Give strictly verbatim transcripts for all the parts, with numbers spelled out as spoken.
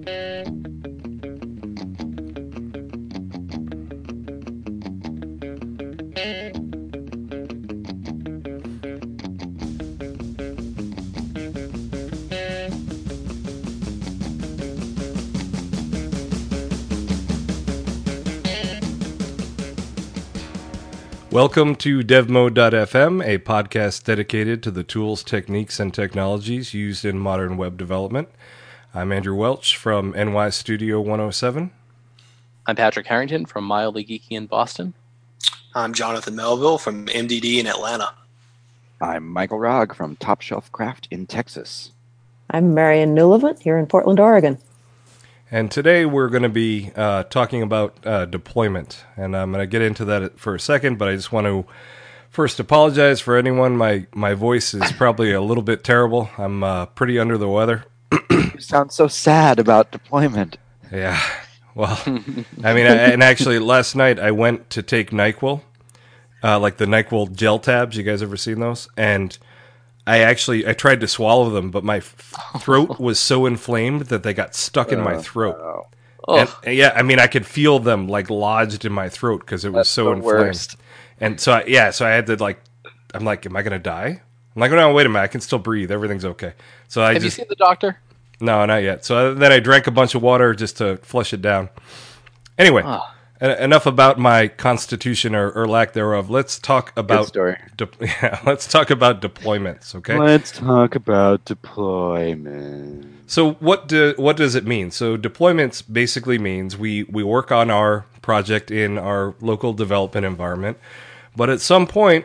Welcome to DevMode dot f m, a podcast dedicated to the tools, techniques, and technologies used in modern web development. I'm Andrew Welch from N Y Studio one oh seven. I'm Patrick Harrington from Mildly Geeky in Boston. I'm Jonathan Melville from M D D in Atlanta. I'm Michael Rogg from Top Shelf Craft in Texas. I'm Marion Newlevant here in Portland, Oregon. And today we're going to be uh, talking about uh, deployment, and I'm going to get into that for a second, but I just want to first apologize for anyone. My, my voice is probably a little bit terrible. I'm uh, pretty under the weather. You sound so sad about deployment. Yeah, well, I mean, I, and actually last night I went to take NyQuil, uh, like the NyQuil gel tabs. You guys ever seen those? And I actually, I tried to swallow them, but my f- throat was so inflamed that they got stuck in my throat. Oh, And, and yeah, I mean, I could feel them like lodged in my throat because it was That's so the inflamed. worst. And so, I, yeah, so I had to like, I'm like, am I going to die? I'm like, no, wait a minute, I can still breathe. Everything's okay. So I Have just, you seen the doctor? no, not yet. So then I drank a bunch of water just to flush it down. Anyway, Ah. en- enough about my constitution or, or lack thereof. Let's talk about story. De- yeah, let's talk about deployments. Okay. Let's talk about deployment. So what do, what does it mean? So deployments basically means we, we work on our project in our local development environment, but at some point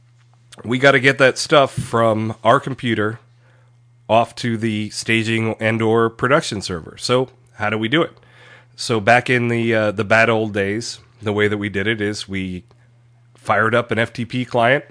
we got to get that stuff from our computer off to the staging and or production server. So how do we do it? So back in the uh, the bad old days, the way that we did it is we fired up an F T P client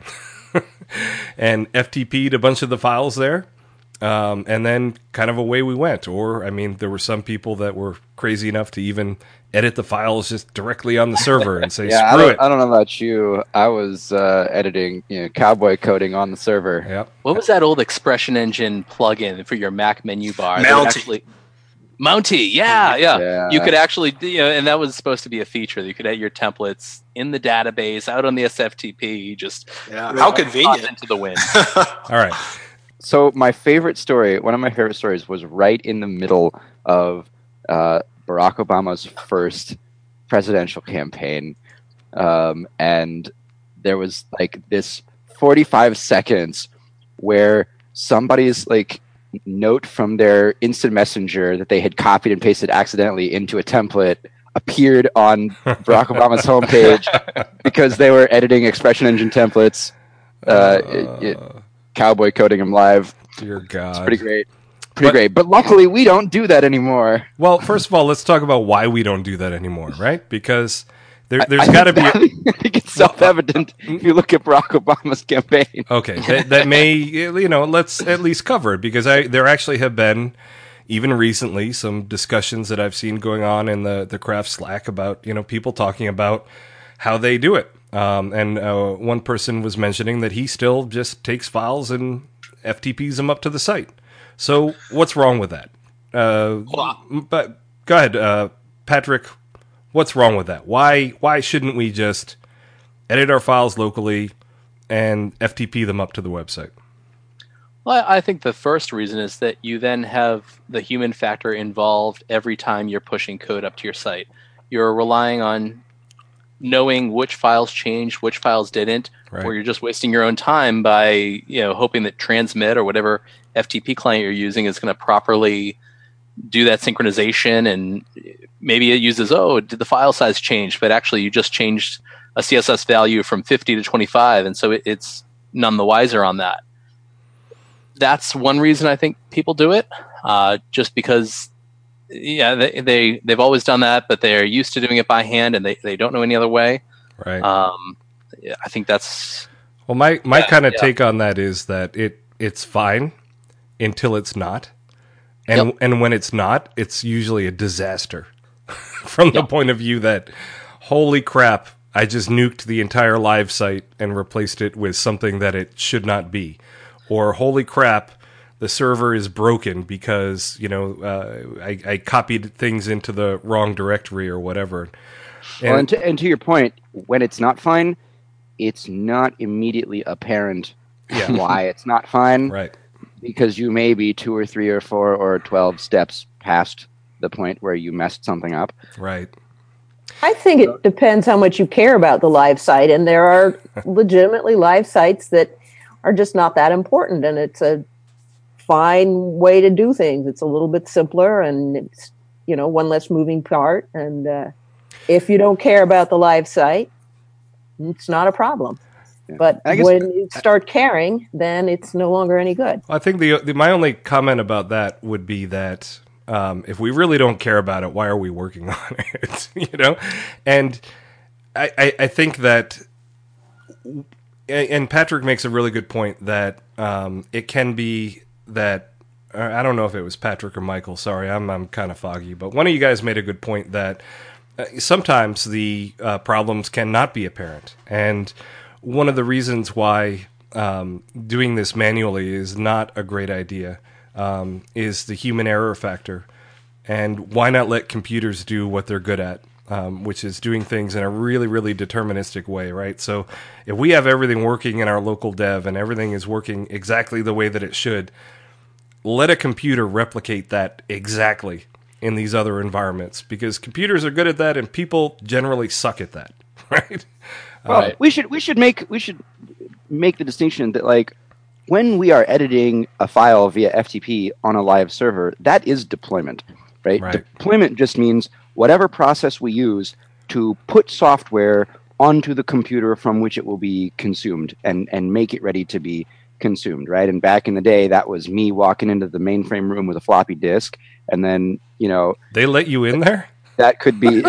and F T P'd a bunch of the files there. Um, and then kind of away we went. Or, I mean, there were some people that were crazy enough to even edit the files just directly on the server and say, yeah, screw I don't, it. I don't know about you. I was uh, editing, you know, cowboy coding on the server. Yep. What was that old Expression Engine plugin for your Mac menu bar? that would Mountie. Actually, Mountie, yeah, yeah, Yeah. You could actually, you know, and that was supposed to be a feature that you could edit your templates in the database out on the S F T P. You just Yeah, threw how it convenient. into the wind. All right. So my favorite story, one of my favorite stories, was right in the middle of uh, Barack Obama's first presidential campaign, um, and there was like this forty-five seconds where somebody's like note from their instant messenger that they had copied and pasted accidentally into a template appeared on Barack Obama's homepage because they were editing Expression Engine templates. Uh, it, it, cowboy coding them live. Dear God. It's pretty great. Pretty But- great. But luckily, we don't do that anymore. Well, first of all, let's talk about why we don't do that anymore, right? Because there, there's I got to be... think that- I think it's self-evident if you look at Barack Obama's campaign. Okay, that, that may, you know, let's at least cover it, because I there actually have been, even recently, some discussions that I've seen going on in the, the craft Slack about, you know, people talking about how they do it. Um, and uh, one person was mentioning that he still just takes files and F T Ps them up to the site. So what's wrong with that? Uh, but go ahead, uh, Patrick. What's wrong with that? Why why shouldn't we just edit our files locally and F T P them up to the website? Well, I think the first reason is that you then have the human factor involved every time you're pushing code up to your site. You're relying on knowing which files changed, which files didn't, Right. or you're just wasting your own time by, you know, hoping that Transmit or whatever F T P client you're using is going to properly do that synchronization, and maybe it uses, oh, did the file size change? But actually you just changed a C S S value from fifty to twenty-five, and so it, it's none the wiser on that. That's one reason I think people do it, uh, just because, yeah, they, they, they've always done that, but they're used to doing it by hand, and they, they don't know any other way. Right. Um, yeah, I think that's... Well, my, my Yeah, kind of yeah. take on that is that it it's fine until it's not. And Yep. and when it's not, it's usually a disaster from the Yep. point of view that, holy crap, I just nuked the entire live site and replaced it with something that it should not be. Or, holy crap, the server is broken because, you know, uh, I, I copied things into the wrong directory or whatever. And, well, and, to, and to your point, when it's not fine, it's not immediately apparent Yeah. why it's not fine. Right. Because you may be two or three or four or twelve steps past the point where you messed something up. Right. I think it depends how much you care about the live site, and there are legitimately live sites that are just not that important, and it's a fine way to do things. It's a little bit simpler, and it's, you know, one less moving part. And uh, if you don't care about the live site, it's not a problem. Yeah. But I guess- when you start caring, then it's no longer any good. I think the, the my only comment about that would be that um, if we really don't care about it, why are we working on it? You know, and I, I, I think that, and Patrick makes a really good point that um, it can be that I don't know if it was Patrick or Michael. Sorry, I'm I'm kind of foggy, but one of you guys made a good point that uh, sometimes the uh, problems cannot be apparent, and one of the reasons why um, doing this manually is not a great idea um, is the human error factor. And why not let computers do what they're good at, um, which is doing things in a really, really deterministic way, right? So if we have everything working in our local dev and everything is working exactly the way that it should, let a computer replicate that exactly in these other environments, because computers are good at that and people generally suck at that, right? Well, Right. we should we should make we should make the distinction that, like, when we are editing a file via F T P on a live server, that is deployment, right? Right. Deployment just means whatever process we use to put software onto the computer from which it will be consumed and and make it ready to be consumed, right? And back in the day, that was me walking into the mainframe room with a floppy disk, and then, you know, They let you in there? that could be.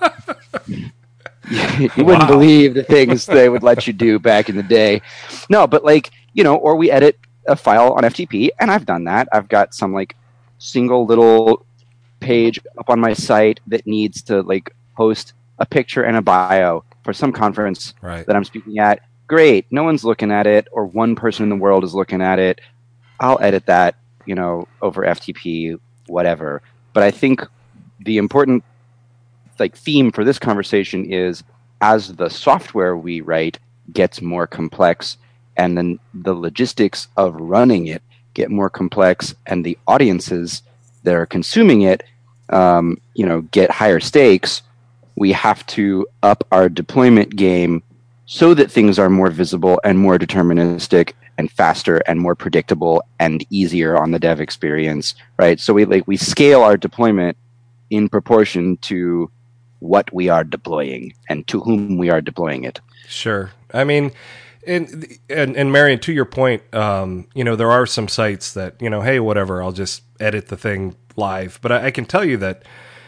You Wow. wouldn't believe the things they would let you do back in the day. No, but, like, you know, or we edit a file on F T P, and I've done that. I've got some, like, single little page up on my site that needs to, like, host a picture and a bio for some conference Right. that I'm speaking at. Great. No one's looking at it, or one person in the world is looking at it. I'll edit that, you know, over F T P, whatever. But I think the important, like, theme for this conversation is, as the software we write gets more complex, and then the logistics of running it get more complex, and the audiences that are consuming it, um, you know, get higher stakes, we have to up our deployment game so that things are more visible and more deterministic and faster and more predictable and easier on the dev experience, right? So we like we scale our deployment in proportion to what we are deploying and to whom we are deploying it. Sure. I mean, and and and Marion, to your point, um, you know, there are some sites that, you know, hey, whatever, I'll just edit the thing live. But I, I can tell you that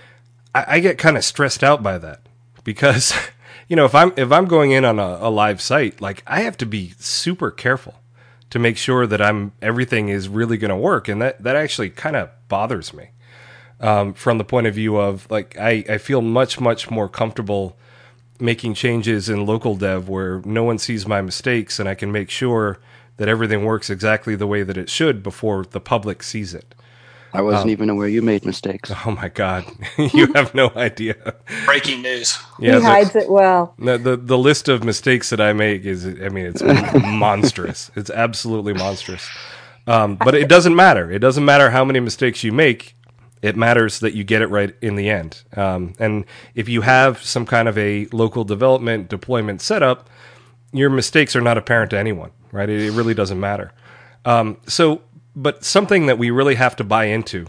I, I get kind of stressed out by that because, you know, if I'm if I'm going in on a, a live site, like, I have to be super careful to make sure that I'm everything is really going to work, and that that actually kind of bothers me. Um, from the point of view of, like, I, I feel much, much more comfortable making changes in local dev where no one sees my mistakes and I can make sure that everything works exactly the way that it should before the public sees it. I wasn't even aware you made mistakes. Oh my God. You have no idea. Breaking news. Yeah, he the, hides it well. the, the the list of mistakes that I make is, I mean, it's monstrous. It's absolutely monstrous. Um, but it doesn't matter. It doesn't matter how many mistakes you make. It matters that you get it right in the end. Um, and if you have some kind of a local development deployment setup, your mistakes are not apparent to anyone, right? It, it really doesn't matter. Um, so, but something that we really have to buy into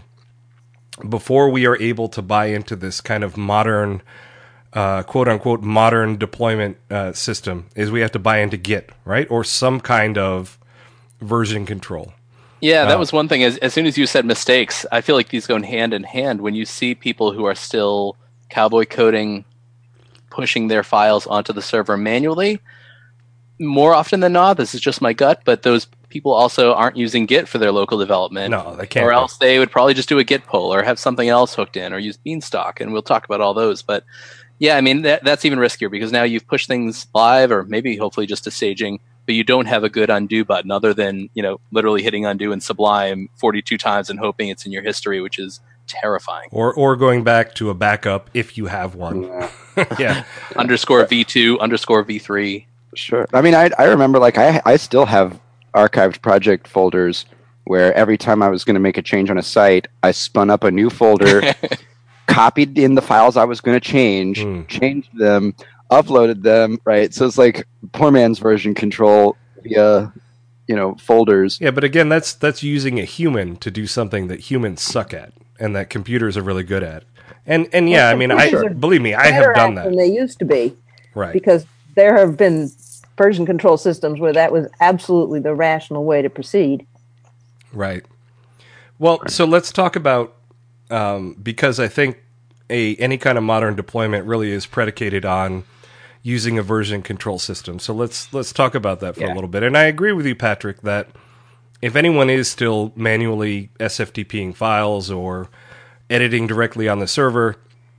before we are able to buy into this kind of modern, uh, quote unquote, modern deployment uh, system is we have to buy into Git, right? Or some kind of version control. Yeah, that Oh. was one thing. As, as soon as you said mistakes, I feel like these go hand in hand. When you see people who are still cowboy coding, pushing their files onto the server manually, more often than not, this is just my gut, but those people also aren't using Git for their local development. No, they can't. Or be. else they would probably just do a Git pull or have something else hooked in or use Beanstalk, and we'll talk about all those. But yeah, I mean, that, that's even riskier because now you've pushed things live or maybe hopefully just to staging but you don't have a good undo button other than, you know, literally hitting undo in Sublime forty-two times and hoping it's in your history, which is terrifying. Or or going back to a backup if you have one. Yeah. Yeah. Underscore V two, underscore V three. Sure. I mean, I I remember like I I still have archived project folders where every time I was going to make a change on a site, I spun up a new folder, copied in the files I was going to change, Mm. changed them, uploaded them, right? So it's like poor man's version control via, you know, folders. Yeah, but again, that's that's using a human to do something that humans suck at and that computers are really good at. And and yeah, Well, I mean, I computers are believe me, I Better have done at that. than they used to be, Right. because there have been version control systems where that was absolutely the rational way to proceed. Right. Well, so let's talk about um, because I think a any kind of modern deployment really is predicated on using a version control system. So let's let's talk about that for Yeah. a little bit. And I agree with you, Patrick, that if anyone is still manually SFTPing files or editing directly on the server,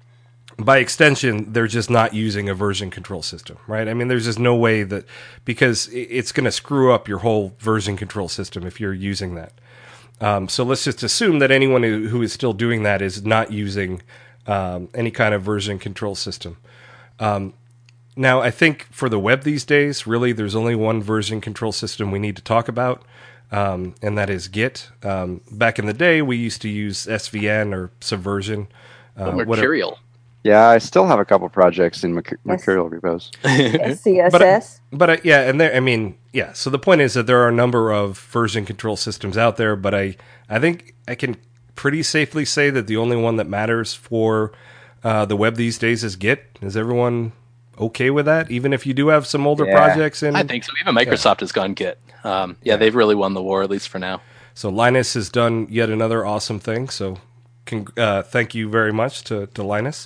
by extension, they're just not using a version control system, right? I mean, there's just no way that, because i- it's going to screw up your whole version control system if you're using that. Um, so let's just assume that anyone who, who is still doing that is not using um, any kind of version control system. Um, now, I think for the web these days, really, there's only one version control system we need to talk about, um, and that is Git. Um, back in the day, we used to use S V N or Subversion. Uh, But whatever- Mercurial. Yeah, I still have a couple projects in Merc- Mercurial repos. S C S But I- S. But uh, yeah, and there, I mean, yeah. So the point is that there are a number of version control systems out there, but I, I think I can pretty safely say that the only one that matters for uh, the web these days is Git. Is everyone okay with that? Even if you do have some older Yeah. projects in, I think so. Even Microsoft has gone Git. Um, yeah, they've really won the war, at least for now. so Linus has done yet another awesome thing. So, con- uh, thank you very much to to Linus.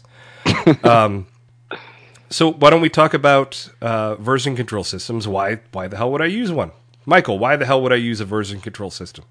um, so why don't we talk about uh, version control systems? Why why the hell would I use one? Michael, why the hell would I use a version control system?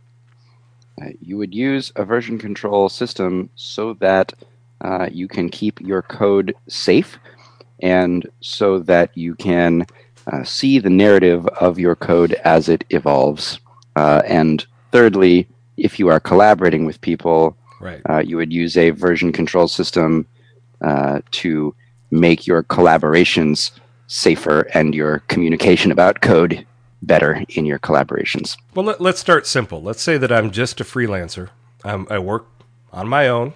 Uh, you would use a version control system so that uh, you can keep your code safe and so that you can uh, see the narrative of your code as it evolves. Uh, and thirdly, if you are collaborating with people, Right. uh, you would use a version control system uh, to make your collaborations safer and your communication about code better in your collaborations. Well, let, let's start simple. Let's say that I'm just a freelancer. I'm, I work on my own.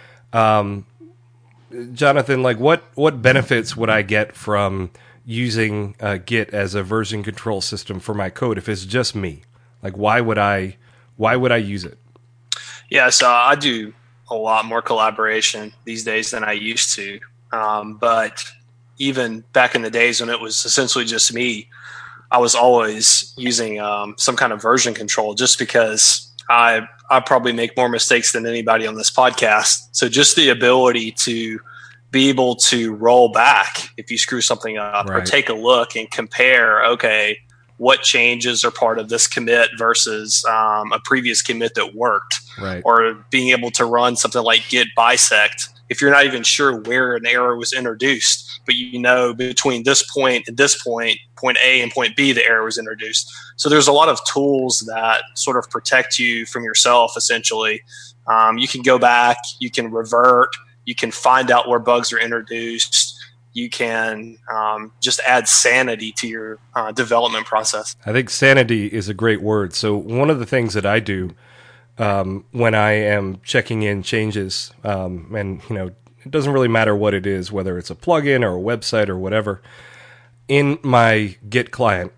Um, Jonathan, like what, what benefits would I get from using uh, Git as a version control system for my code if it's just me? Like, why would I, why would I use it? Yeah, so I do a lot more collaboration these days than I used to. Um, but even back in the days when it was essentially just me, I was always using um, some kind of version control just because I I probably make more mistakes than anybody on this podcast. So just the ability to be able to roll back if you screw something up or Right. take a look and compare, okay, what changes are part of this commit versus um, a previous commit that worked, Right. or being able to run something like git bisect if you're not even sure where an error was introduced, but you know between this point and this point, point A and point B, the error was introduced. So there's a lot of tools that sort of protect you from yourself, essentially. Um, you can go back, you can revert, you can find out where bugs are introduced. You can um, just add sanity to your uh, development process. I think sanity is a great word. So one of the things that I do um, when I am checking in changes, um, and you know, it doesn't really matter what it is, whether it's a plugin or a website or whatever, in my Git client,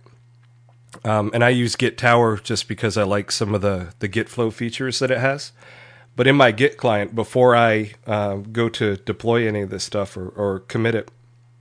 um, and I use Git Tower just because I like some of the the Git flow features that it has. But in my Git client, before I uh, go to deploy any of this stuff or, or commit it,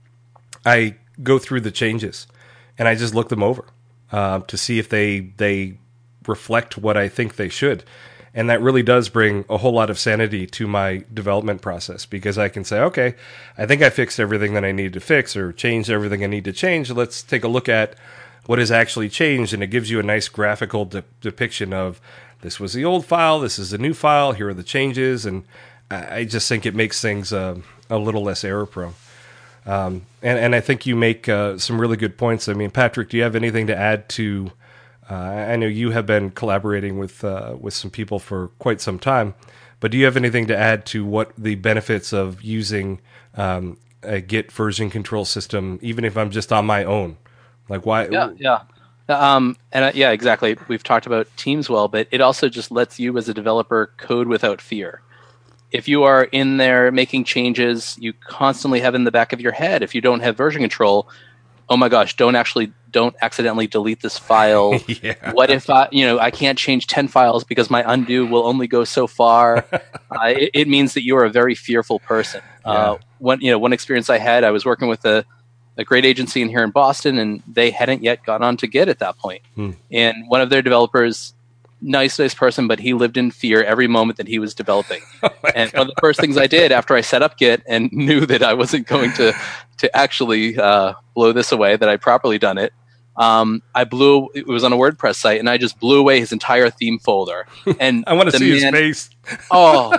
I go through the changes and I just look them over uh, to see if they they reflect what I think they should. And that really does bring a whole lot of sanity to my development process, because I can say, okay, I think I fixed everything that I needed to fix or changed everything I need to change. Let's take a look at what has actually changed. And it gives you a nice graphical de- depiction of this was the old file, this is the new file, here are the changes. And I I just think it makes things uh, a little less error prone. Um, and, and I think you make uh, some really good points. I mean, Patrick, do you have anything to add to? Uh, I know you have been collaborating with uh, with some people for quite some time, but do you have anything to add to what the benefits of using um, a Git version control system, even if I'm just on my own? Like, why? Yeah, yeah. Um, and uh, yeah, exactly. We've talked about Teams well, but it also just lets you as a developer code without fear. If you are in there making changes, you constantly have in the back of your head, if you don't have version control, oh my gosh, don't actually, don't accidentally delete this file. Yeah. What if I, you know, I can't change ten files because my undo will only go so far. uh, it, it means that you are a very fearful person. Yeah. Uh, one, you know, one experience I had, I was working with a, a great agency in here in Boston, and they hadn't yet gone on to Git at that point. Hmm. And one of their developers, nice, nice person, but he lived in fear every moment that he was developing. Oh and one of the first things I did after I set up Git and knew that I wasn't going to to actually uh, blow this away, that I'd properly done it, um, I blew. It was on a WordPress site, and I just blew away his entire theme folder. And I want to the see man- his face. Oh,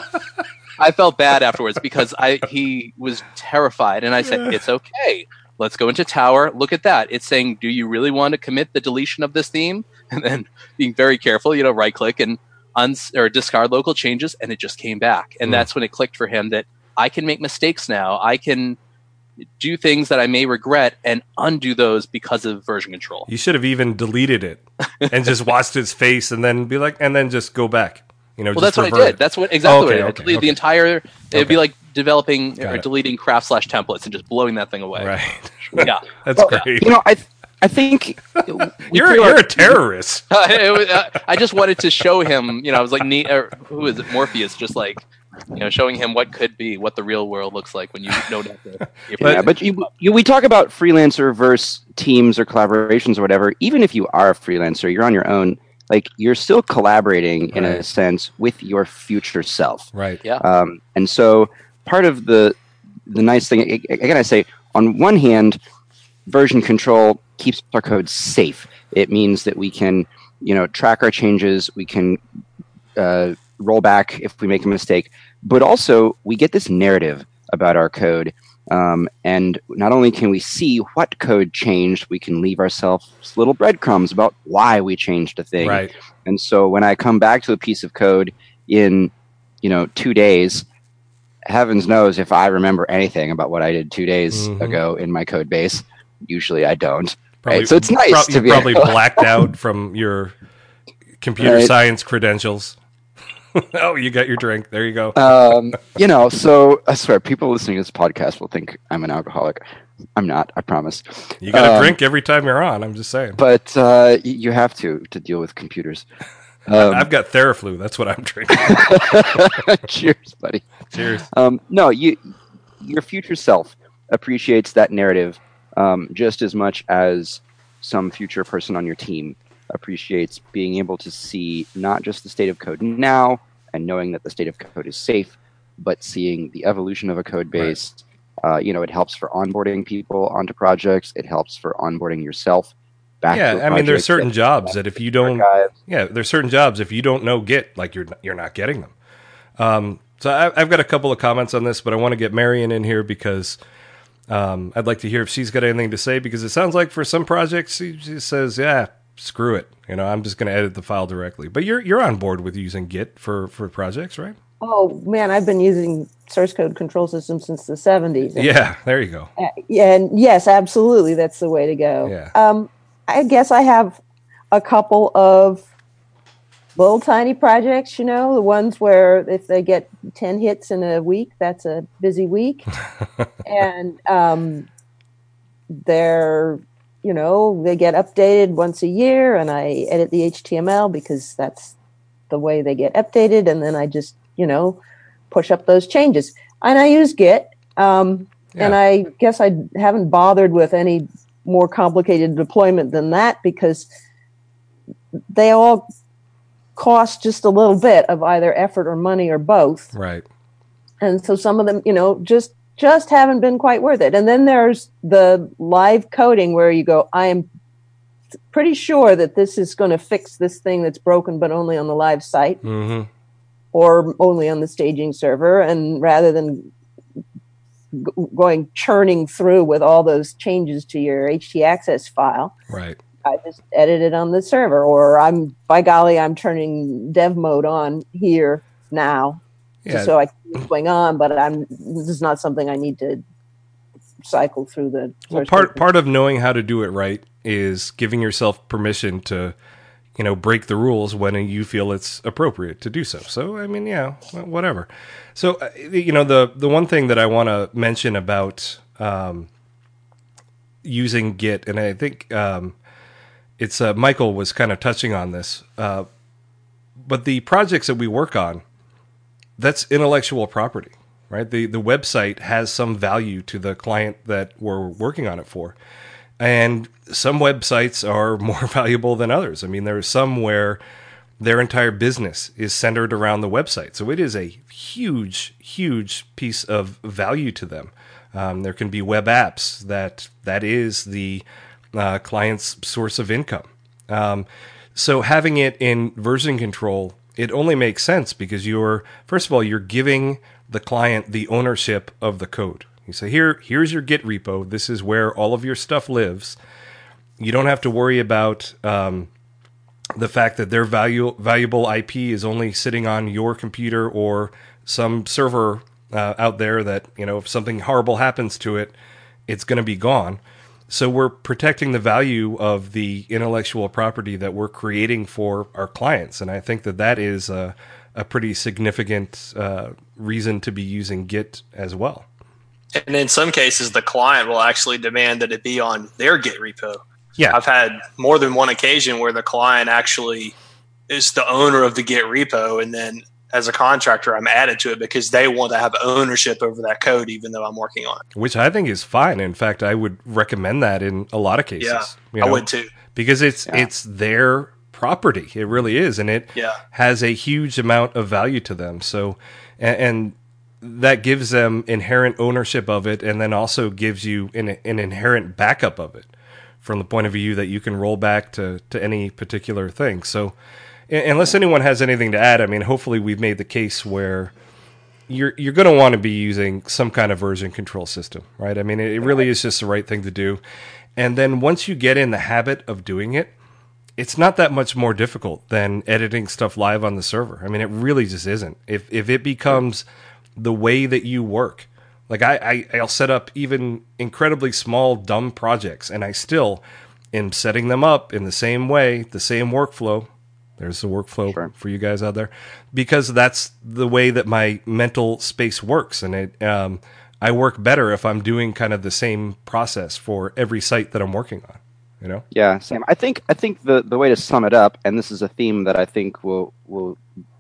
I felt bad afterwards because I he was terrified, and I said, "It's okay. Let's go into Tower. Look at that. It's saying, do you really want to commit the deletion of this theme?" And then being very careful, you know, right click and uns or discard local changes, and it just came back. And Mm. that's when it clicked for him that I can make mistakes now. I can do things that I may regret and undo those because of version control. You should have even deleted it and just watched his face and then be like, and then just go back. You know, Well, just that's what I revert did. it. That's what exactly Okay, what I did. I okay, deleted okay. the entire. It'd Okay. be like developing Got or it. deleting craft slash templates and just blowing that thing away. Right. Yeah. That's Well, great. You know, I th- I think we You're feel you're a like- terrorist. It was- uh, I just wanted to show him, you know, I was like, ne- or who is it, Morpheus, just like, you know, showing him what could be, what the real world looks like when you know nothing. Yeah, but you, you, we talk about freelancer versus teams or collaborations or whatever. Even if you are a freelancer, you're on your own. Like you're still collaborating in a Right. sense with your future self. Right. Yeah. Um, and so part of the the nice thing, a- again, I say, on one hand, version control keeps our code safe. It means that we can, you know, track our changes. We can uh, roll back if we make a mistake. But also, we get this narrative about our code. Um, and not only can we see what code changed, we can leave ourselves little breadcrumbs about why we changed a thing. Right. And so when I come back to a piece of code in, you know, two days, heavens knows if I remember anything about what I did two days Mhm. ago in my code base. Usually I don't. Probably, Right, so it's nice prob- to you be probably able- blacked out from your computer Right. science credentials. Oh, you got your drink. There you go. Um, you know, so I swear, people listening to this podcast will think I'm an alcoholic. I'm not, I promise. You got to um, drink every time you're on. I'm just saying. But uh, y- you have to to deal with computers. Um, I've got Theraflu. That's what I'm drinking. cheers, buddy. Cheers. Um, no, you, your future self appreciates that narrative um, just as much as some future person on your team appreciates being able to see not just the state of code now and knowing that the state of code is safe, but seeing the evolution of a code base. Uh, you know, it helps for onboarding people onto projects. It helps for onboarding yourself back to Yeah, a I mean, there's project certain that- jobs that if you don't, archive. yeah, there's certain jobs if you don't know Git, like you're you're not getting them. Um, so I, I've got a couple of comments on this, but I want to get Marion in here because um, I'd like to hear if she's got anything to say, because it sounds like for some projects she, she says, yeah, screw it, you know, I'm just going to edit the file directly. But you're you're on board with using Git for for projects, right? Oh man, I've been using source code control systems since the seventies. Yeah, there you go. Uh, yeah, and yes, absolutely, that's the way to go. Yeah. Um, I guess I have a couple of little tiny projects. You know, the ones where if they get ten hits in a week, that's a busy week, and um, they're, you know, they get updated once a year, and I edit the H T M L because that's the way they get updated, and then I just, you know, push up those changes. And I use Git. Um, Yeah. And I guess I haven't bothered with any more complicated deployment than that because they all cost just a little bit of either effort or money or both. Right. And so some of them, you know, just just haven't been quite worth it. And then there's the live coding where you go, I am pretty sure that this is going to fix this thing that's broken, but only on the live site Mm-hmm. or only on the staging server. And rather than g- going churning through with all those changes to your H T access file. Right. I just edit it on the server, or I'm, by golly, I'm turning dev mode on here now, Yeah. just so I can see what's going on. But I'm this is not something I need to cycle through the. Well, part part of knowing how to do it right is giving yourself permission to, you know, break the rules when you feel it's appropriate to do so. So, I mean, yeah, whatever. So, uh, you know, the the one thing that I want to mention about um, using Git, and I think um, it's uh, Michael was kind of touching on this, uh, but the projects that we work on, that's intellectual property, right? The the website has some value to the client that we're working on it for. And some websites are more valuable than others. I mean, there are some where their entire business is centered around the website. So it is a huge, huge piece of value to them. Um, there can be web apps that that is the uh, client's source of income. Um, so having it in version control, it only makes sense because you're, first of all, you're giving the client the ownership of the code. You say, here, here's your Git repo. This is where all of your stuff lives. You don't have to worry about um, the fact that their value, valuable I P is only sitting on your computer or some server uh, out there that, you know, if something horrible happens to it, it's going to be gone. So we're protecting the value of the intellectual property that we're creating for our clients. And I think that that is a, a pretty significant uh, reason to be using Git as well. And in some cases, the client will actually demand that it be on their Git repo. Yeah. I've had more than one occasion where the client actually is the owner of the Git repo, and then as a contractor, I'm added to it because they want to have ownership over that code, even though I'm working on it. Which I think is fine. In fact, I would recommend that in a lot of cases. Yeah, you know, I would too. Because it's Yeah. it's their property. It really is. And it Yeah. has a huge amount of value to them. So, and, and that gives them inherent ownership of it, and then also gives you an, an inherent backup of it from the point of view that you can roll back to, to any particular thing. So unless anyone has anything to add, I mean, hopefully we've made the case where you're you're going to want to be using some kind of version control system, right? I mean, it, it really is just the right thing to do. And then once you get in the habit of doing it, it's not that much more difficult than editing stuff live on the server. I mean, it really just isn't. If if it becomes the way that you work, like I, I I'll set up even incredibly small, dumb projects, and I still am setting them up in the same way, the same workflow. There's the workflow Sure. for you guys out there, because that's the way that my mental space works, and it um, I work better if I'm doing kind of the same process for every site that I'm working on. You know? Yeah, Sam. I think I think the, the way to sum it up, and this is a theme that I think will will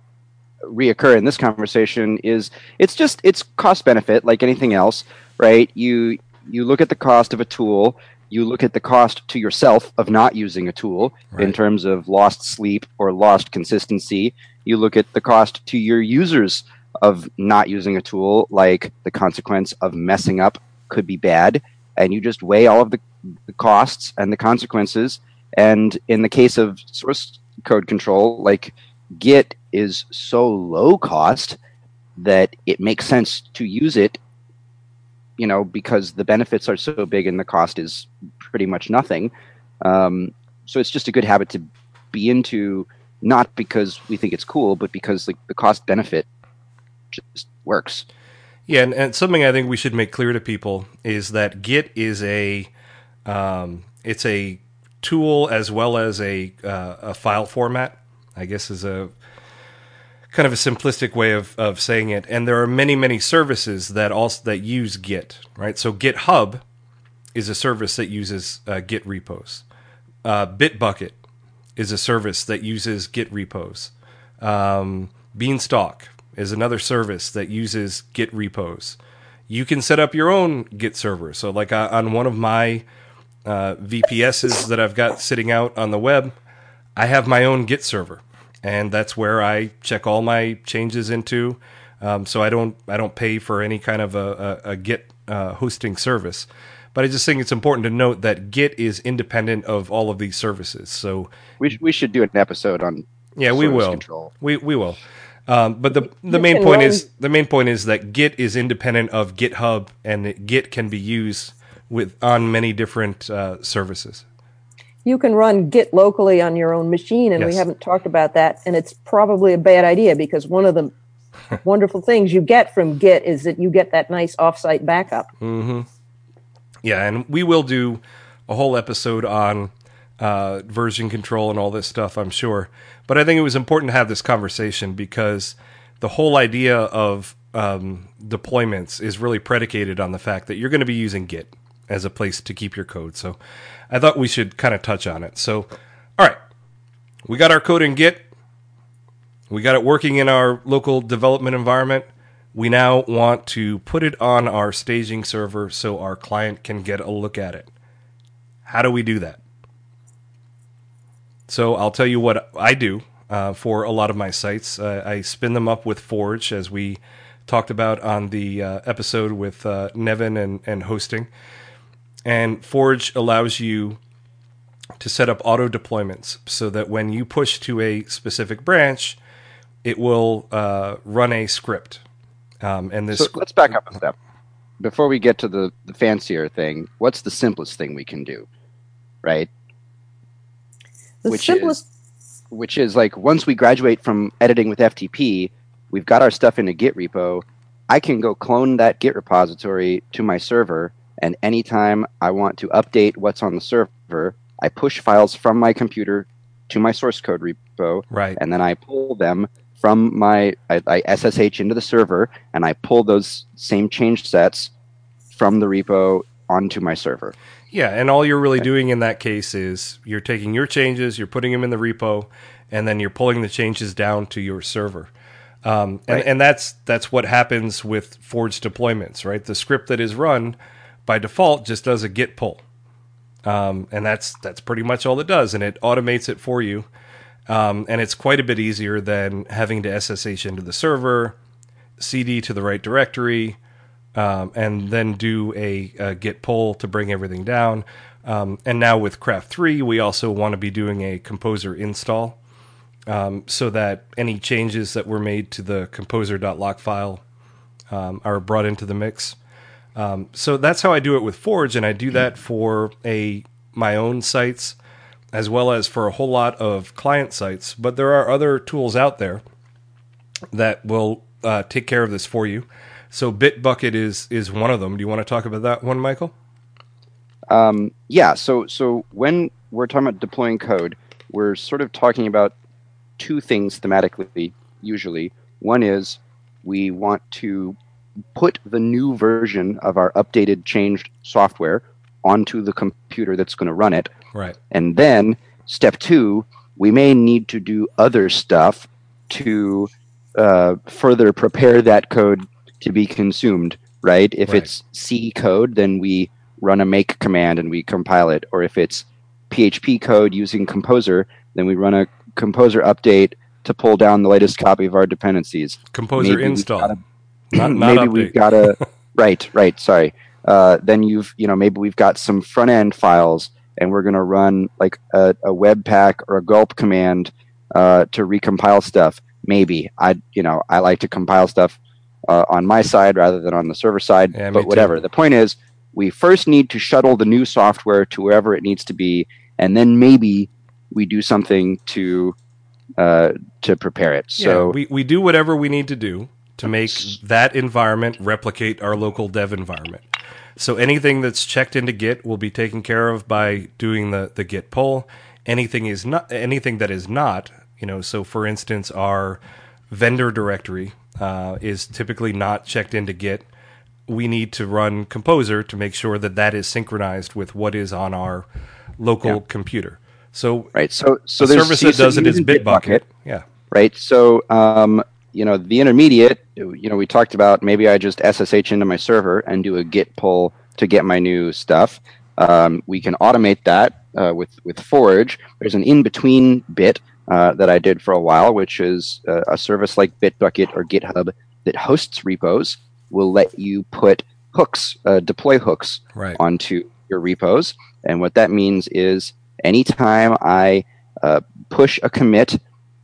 reoccur in this conversation, is it's just it's cost benefit like anything else, right? You you look at the cost of a tool, you look at the cost to yourself of not using a tool in Right. terms of lost sleep or lost consistency. You look at the cost to your users of not using a tool, like the consequence of messing up could be bad, and you just weigh all of the the costs and the consequences. And in the case of source code control, like Git is so low cost that it makes sense to use it, you know, because the benefits are so big and the cost is pretty much nothing. Um, so it's just a good habit to be into, not because we think it's cool, but because like the cost benefit just works. Yeah, and, and something I think we should make clear to people is that Git is a um, it's a tool as well as a uh, a file format, I guess is a kind of a simplistic way of, of saying it. And there are many, many services that also that use Git, right? So GitHub is a service that uses uh, Git repos. Uh, Bitbucket is a service that uses Git repos. Um, Beanstalk is another service that uses Git repos. You can set up your own Git server. So like uh, on one of my uh, V P Ss that I've got sitting out on the web, I have my own Git server. And that's where I check all my changes into. Um, so I don't I don't pay for any kind of a, a, a Git uh, hosting service. But I just think it's important to note that Git is independent of all of these services. So We, sh- we should do an episode on yeah, we source will. control. We we will. Um, but the the You main can point run- is the main point is that Git is independent of GitHub, and that Git can be used with on many different uh, services. You can run Git locally on your own machine, and we Yes. haven't talked about that. And it's probably a bad idea because one of the wonderful things you get from Git is that you get that nice offsite backup. Yeah, and we will do a whole episode on uh, version control and all this stuff, I'm sure. But I think it was important to have this conversation because the whole idea of um, deployments is really predicated on the fact that you're going to be using Git as a place to keep your code. So I thought we should kind of touch on it. So, all right, we got our code in Git. We got it working in our local development environment. We now want to put it on our staging server so our client can get a look at it. How do we do that? So I'll tell you what I do uh, for a lot of my sites. Uh, I spin them up with Forge, as we talked about on the uh, episode with uh, Nevin and, and hosting. And Forge allows you to set up auto deployments so that when you push to a specific branch, it will uh, run a script. Um, and this So let's back up a step. Before we get to the, the fancier thing, what's the simplest thing we can do? Right? The Which simplest is which is like once we graduate from editing with F T P, we've got our stuff in a Git repo. I can go clone that Git repository to my server, and anytime I want to update what's on the server, I push files from my computer to my source code repo, right. and then I pull them from my I, I S S H into the server, and I pull those same change sets from the repo onto my server. Yeah, and all you're really doing in that case is you're taking your changes, you're putting them in the repo, and then you're pulling the changes down to your server. Um, and, Right. and that's that's what happens with Forge deployments, right? The script that is run by default just does a git pull, um, and that's that's pretty much all it does, and it automates it for you. Um, and it's quite a bit easier than having to S S H into the server, C D to the right directory, um, and then do a, a git pull to bring everything down. Um, and now with Craft three, we also want to be doing a Composer install, um, so that any changes that were made to the composer.lock file um, are brought into the mix. Um, so that's how I do it with Forge, and I do that for a my own sites as well as for a whole lot of client sites. But there are other tools out there that will uh, take care of this for you. So Bitbucket is is one of them. Do you want to talk about that one, Michael? Um, yeah, so so when we're talking about deploying code, we're sort of talking about two things thematically, usually. One is we want to put the new version of our updated, changed software onto the computer that's going to run it. Right. And then, step two, we may need to do other stuff to uh, further prepare that code to be consumed, right? If Right. it's C code, then we run a make command and we compile it. Or if it's P H P code using Composer, then we run a Composer update to pull down the latest copy of our dependencies. Composer Maybe we've install. gotta- not not maybe update. we've got a right, right. Sorry. Uh, then you've you know maybe we've got some front end files, and we're going to run like a, a webpack or a gulp command uh, to recompile stuff. Maybe I you know I like to compile stuff uh, on my side rather than on the server side. Yeah, me but whatever. too. The point is, we first need to shuttle the new software to wherever it needs to be, and then maybe we do something to uh, to prepare it. So yeah, we, we do whatever we need to do to make that environment replicate our local dev environment. So anything that's checked into Git will be taken care of by doing the, the Git pull. Anything is not anything that is not, you know, so for instance, our vendor directory uh, is typically not checked into Git. We need to run Composer to make sure that that is synchronized with what is on our local Yeah. computer. So right. So so the there's service so that does you're it is using Bitbucket. Yeah. right? So, um, you know, the intermediate, you know, we talked about maybe I just S S H into my server and do a git pull to get my new stuff. Um, we can automate that uh, with, with Forge. There's an in-between bit uh, that I did for a while, which is uh, a service like Bitbucket or GitHub that hosts repos will let you put hooks, uh, deploy hooks Right. onto your repos. And what that means is anytime I uh, push a commit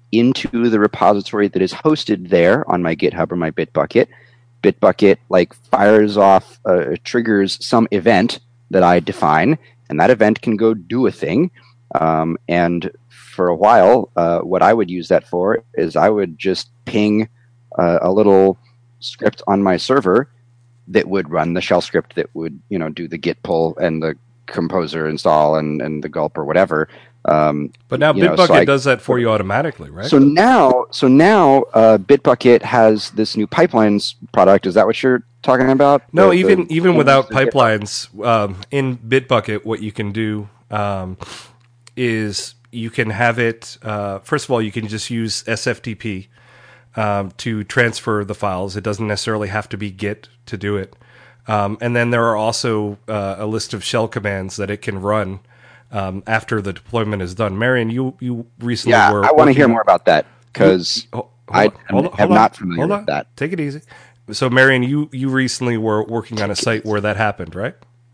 into the repository that is hosted there on my GitHub or my Bitbucket. Bitbucket like fires off, uh, triggers some event that I define, and that event can go do a thing. Um, and for a while, uh, what I would use that for is I would just ping uh, a little script on my server that would run the shell script that would, you know, do the git pull and the composer install and, and the gulp or whatever. Um, but now Bitbucket know, so I, does that for you automatically, right? So now, so now uh, Bitbucket has this new pipelines product. Is that what you're talking about? No, the, even the, even without pipelines, um, in Bitbucket, what you can do um, is you can have it. Uh, first of all, you can just use S F T P um, to transfer the files. It doesn't necessarily have to be Git to do it. Um, and then there are also uh, a list of shell commands that it can run Um, after the deployment is done. Marion, you, you recently yeah, were... I want to hear more about that, because I am hold not familiar hold with on. that. Take it easy. So, Marion, you, you recently were working on a site where that happened, right?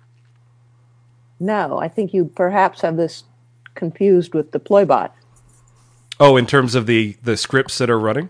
No, I think you perhaps have this confused with Deploybot. Oh, in terms of the, the scripts that are running?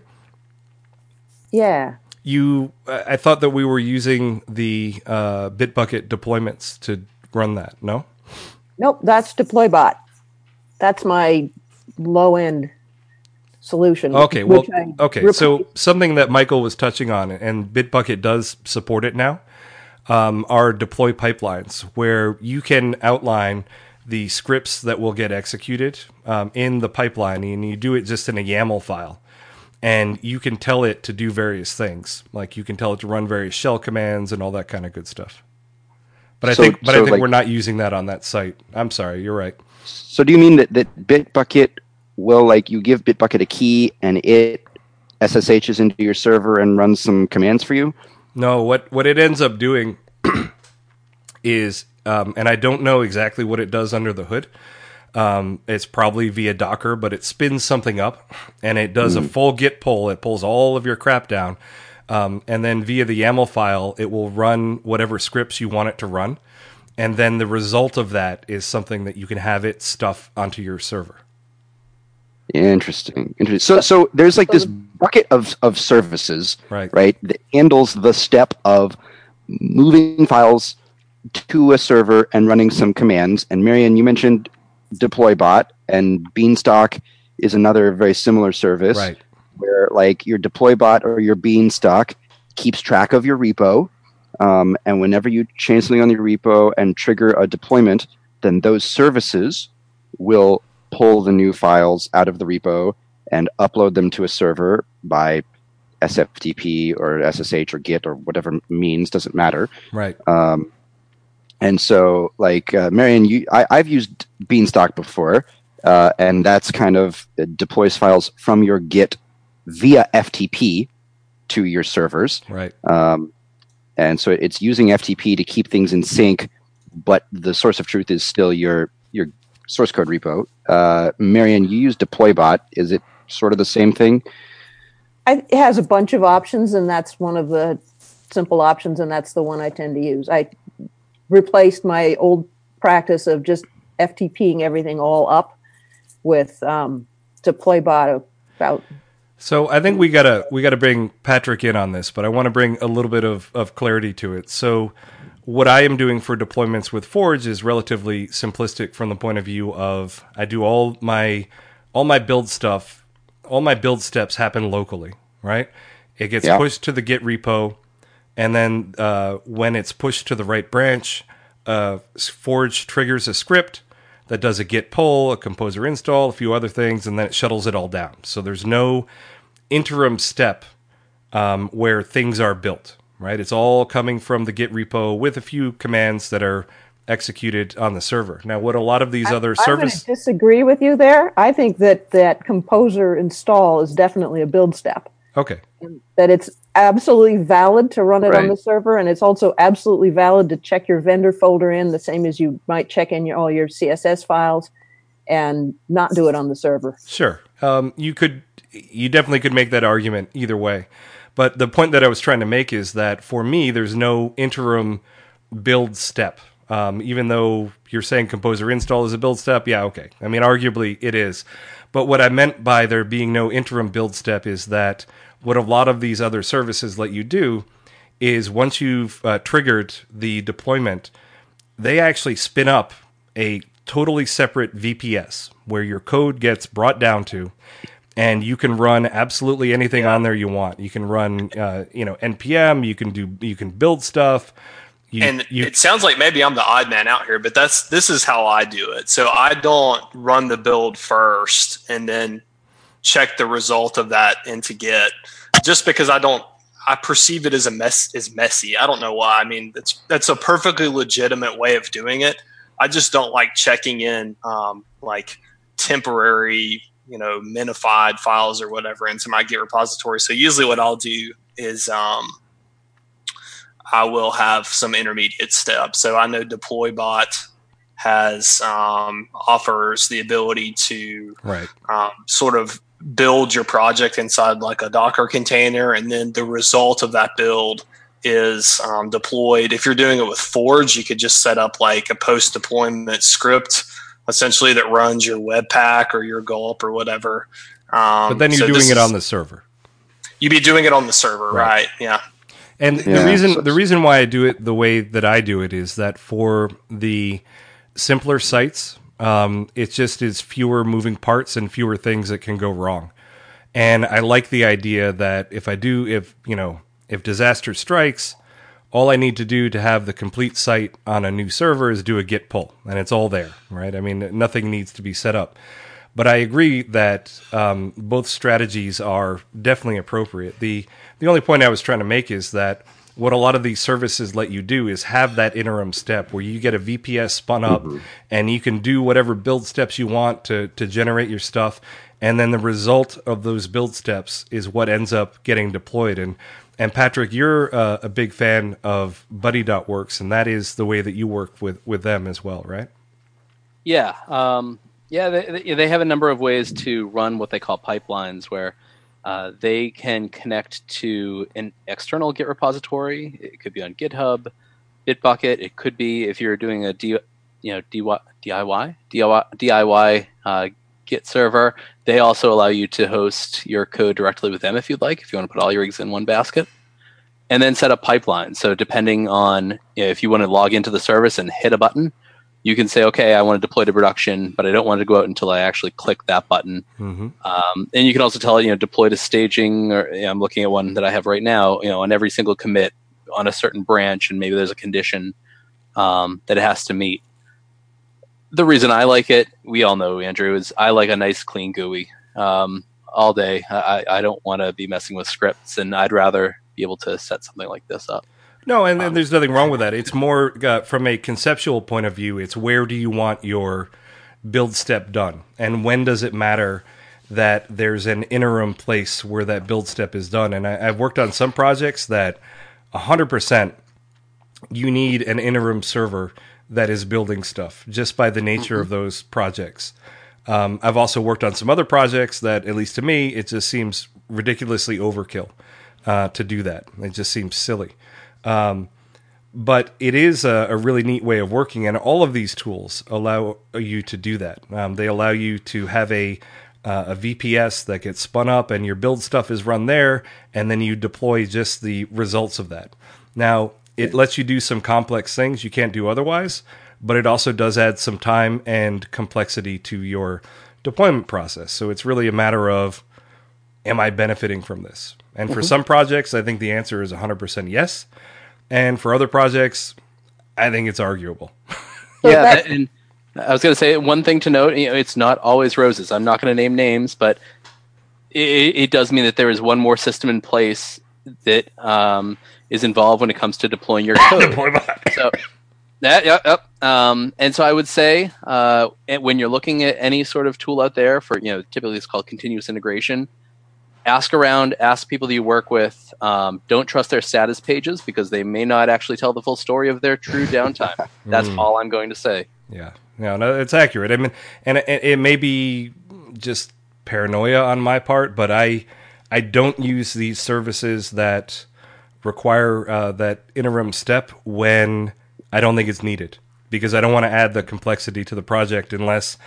Yeah. You, I thought that we were using the uh, Bitbucket deployments to run that, no? Nope, that's Deploybot. That's my low-end solution. Okay, well, I okay. replaced. So something that Michael was touching on, and Bitbucket does support it now, um, are deploy pipelines, where you can outline the scripts that will get executed um, in the pipeline, and you do it just in a YAML file. And you can tell it to do various things, like you can tell it to run various shell commands and all that kind of good stuff. But I so, think, but so I think like, we're not using that on that site. I'm sorry, you're right. So do you mean that, that Bitbucket will, like, you give Bitbucket a key and it S S H's into your server and runs some commands for you? No, what what it ends up doing is, um, and I don't know exactly what it does under the hood. Um, it's probably via Docker, but it spins something up and it does mm. a full git pull. It pulls all of your crap down. Um, and then via the YAML file, it will run whatever scripts you want it to run. And then the result of that is something that you can have it stuff onto your server. Interesting. Interesting. So, so there's like this bucket of, of services, right. right, that handles the step of moving files to a server and running some commands. And Marion, you mentioned Deploybot, and Beanstalk is another very similar service, right, where like your Deploybot or your Beanstalk keeps track of your repo, um, and whenever you change something on your repo and trigger a deployment, then those services will pull the new files out of the repo and upload them to a server by S F T P or S S H or Git or whatever means, doesn't matter. Right. Um, and so, like, uh, Marion, you, I, I've used Beanstalk before, uh, and that's kind of it deploys files from your Git via F T P to your servers. Right. Um, and so it's using F T P to keep things in sync, but the source of truth is still your your source code repo. Uh, Marion, you use Deploybot. Is it sort of the same thing? I, it has a bunch of options, and that's one of the simple options, and that's the one I tend to use. I replaced my old practice of just FTPing everything all up with um, Deploybot about. So I think we gotta we gotta bring Patrick in on this, but I want to bring a little bit of, of clarity to it. So what I am doing for deployments with Forge is relatively simplistic from the point of view of I do all my all my build stuff, all my build steps happen locally, right? It gets yeah. pushed to the Git repo, and then uh, when it's pushed to the right branch, uh, Forge triggers a script that does a git pull, a composer install, a few other things, and then it shuttles it all down. So there's no interim step um, where things are built, right? It's all coming from the Git repo with a few commands that are executed on the server. Now, what a lot of these I, other I'm services... going to disagree with you there. I think that that composer install is definitely a build step. Okay. That it's absolutely valid to run it right. on the server, and it's also absolutely valid to check your vendor folder in, the same as you might check in your, all your C S S files, and not do it on the server. Sure. Um, you could, you definitely could make that argument either way. But the point that I was trying to make is that for me, there's no interim build step. Um, even though you're saying composer install is a build step, yeah, okay. I mean, arguably it is. But what I meant by there being no interim build step is that what a lot of these other services let you do is once you've uh, triggered the deployment, they actually spin up a totally separate V P S where your code gets brought down to, and you can run absolutely anything yeah. on there you want. You can run, uh, you know, N P M. You can do, you can build stuff. You, and you, it sounds like maybe I'm the odd man out here, but that's this is how I do it. So I don't run the build first and then check the result of that into Git, just because I don't. I perceive it as a mess as messy. I don't know why. I mean, that's that's a perfectly legitimate way of doing it. I just don't like checking in um, like temporary, you know, minified files or whatever into my Git repository. So usually what I'll do is um, I will have some intermediate steps. So I know DeployBot has um, offers the ability to right. um, sort of build your project inside like a Docker container, and then the result of that build is um, deployed. If you're doing it with Forge, you could just set up like a post-deployment script, essentially, that runs your Webpack or your Gulp or whatever. Um, but then you're so doing it is, on the server. You'd be doing it on the server, right? right? Yeah. And yeah, the reason so the reason why I do it the way that I do it is that for the simpler sites, um, it just is fewer moving parts and fewer things that can go wrong. And I like the idea that if I do, if you know, if disaster strikes, all I need to do to have the complete site on a new server is do a git pull, and it's all there, right? I mean, nothing needs to be set up. But I agree that um, both strategies are definitely appropriate. The the only point I was trying to make is that what a lot of these services let you do is have that interim step where you get a V P S spun up mm-hmm. and you can do whatever build steps you want to, to generate your stuff. And then the result of those build steps is what ends up getting deployed. And and Patrick, you're uh, a big fan of Buddy.works, and that is the way that you work with, with them as well, right? Yeah. Um, yeah, they, they have a number of ways to run what they call pipelines, where uh, they can connect to an external Git repository. It could be on GitHub, Bitbucket. It could be if you're doing a D, you know D I Y D I Y D I Y uh, Git server. They also allow you to host your code directly with them if you'd like, if you want to put all your eggs in one basket, and then set up pipelines. So depending on, you know, if you want to log into the service and hit a button, you can say, okay, I want to deploy to production, but I don't want to go out until I actually click that button. Mm-hmm. Um, and you can also tell it, you know, deploy to staging, or you know, I'm looking at one that I have right now, you know, on every single commit on a certain branch, and maybe there's a condition um, that it has to meet. The reason I like it, we all know, Andrew, is I like a nice clean G U I um, all day. I, I don't want to be messing with scripts, and I'd rather be able to set something like this up. No, and, and there's nothing wrong with that. It's more uh, from a conceptual point of view. It's where do you want your build step done, and when does it matter that there's an interim place where that build step is done? And I, I've worked on some projects that one hundred percent you need an interim server that is building stuff just by the nature mm-hmm. of those projects. Um, I've also worked on some other projects that, at least to me, it just seems ridiculously overkill uh, to do that. It just seems silly. Um, but it is a, a really neat way of working, and all of these tools allow you to do that. Um, they allow you to have a uh, a V P S that gets spun up, and your build stuff is run there, and then you deploy just the results of that. Now, it lets you do some complex things you can't do otherwise, but it also does add some time and complexity to your deployment process. So it's really a matter of, am I benefiting from this? And for mm-hmm. some projects, I think the answer is one hundred percent yes. And for other projects, I think it's arguable. Yeah, and I was going to say one thing to note, you know, it's not always roses. I'm not going to name names, but it, it does mean that there is one more system in place that um, is involved when it comes to deploying your code. So that, yep, yep. Um, and so I would say uh, when you're looking at any sort of tool out there for, you know, typically it's called continuous integration, ask around, ask people that you work with. Um, don't trust their status pages because they may not actually tell the full story of their true downtime. That's mm. all I'm going to say. Yeah, no, no, it's accurate. I mean, and it, it may be just paranoia on my part, but I, I don't use these services that require uh, that interim step when I don't think it's needed, because I don't want to add the complexity to the project unless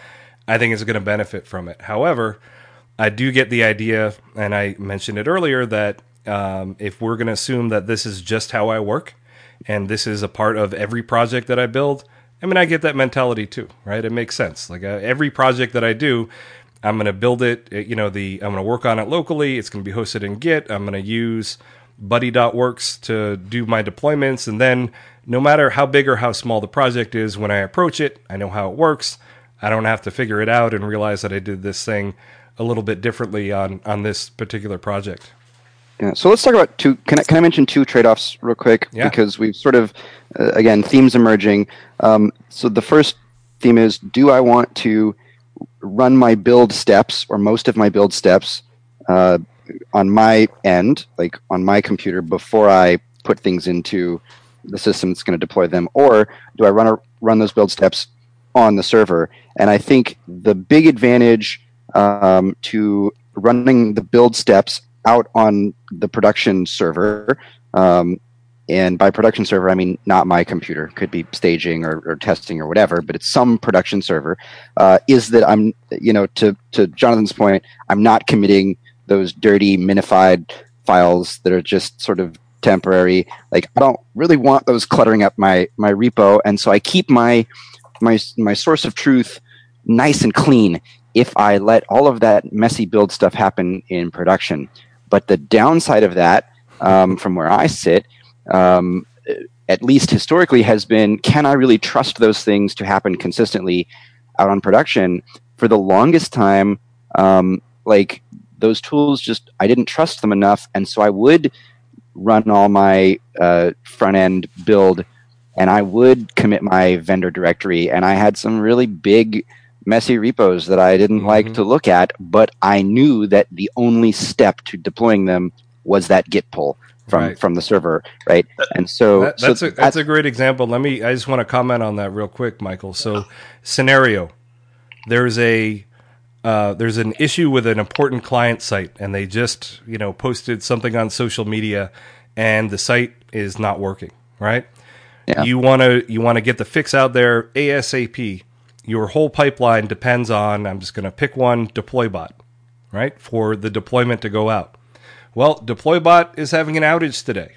I think is going to benefit from it. However, I do get the idea, and I mentioned it earlier, that um, if we're going to assume that this is just how I work, and this is a part of every project that I build, I mean, I get that mentality too, right? It makes sense. Like uh, every project that I do, I'm going to build it, you know, the I'm going to work on it locally. It's going to be hosted in Git. I'm going to use Buddy.works to do my deployments. And then no matter how big or how small the project is, when I approach it, I know how it works. I don't have to figure it out and realize that I did this thing a little bit differently on, on this particular project. Yeah, so let's talk about two. Can I, can I mention two trade-offs real quick? Yeah. Because we've sort of, uh, again, themes emerging. Um, so the first theme is, do I want to run my build steps or most of my build steps uh, on my end, like on my computer, before I put things into the system that's going to deploy them? Or do I run a, run those build steps on the server? And I think the big advantage um, to running the build steps out on the production server, um, and by production server I mean not my computer, could be staging or, or testing or whatever, but it's some production server, uh, is that I'm, you know, to, to Jonathan's point, I'm not committing those dirty minified files that are just sort of temporary. Like, I don't really want those cluttering up my, my repo, and so I keep my, my, my source of truth nice and clean if I let all of that messy build stuff happen in production. But the downside of that, um, from where I sit, um, at least historically, has been, can I really trust those things to happen consistently out on production? For the longest time, um, like those tools, just I didn't trust them enough, and so I would run all my uh, front end build, and I would commit my vendor directory, and I had some really big messy repos that I didn't mm-hmm. like to look at, but I knew that the only step to deploying them was that Git pull from, right. from the server, right? And so that, that's so a that's a great example. Let me. I just want to comment on that real quick, Michael. So, scenario: there's a uh, there's an issue with an important client site, and they just you know posted something on social media, and the site is not working. Right? Yeah. You want to you want to get the fix out there ASAP. Your whole pipeline depends on, I'm just going to pick one, Deploybot, right, for the deployment to go out. Well, Deploybot is having an outage today.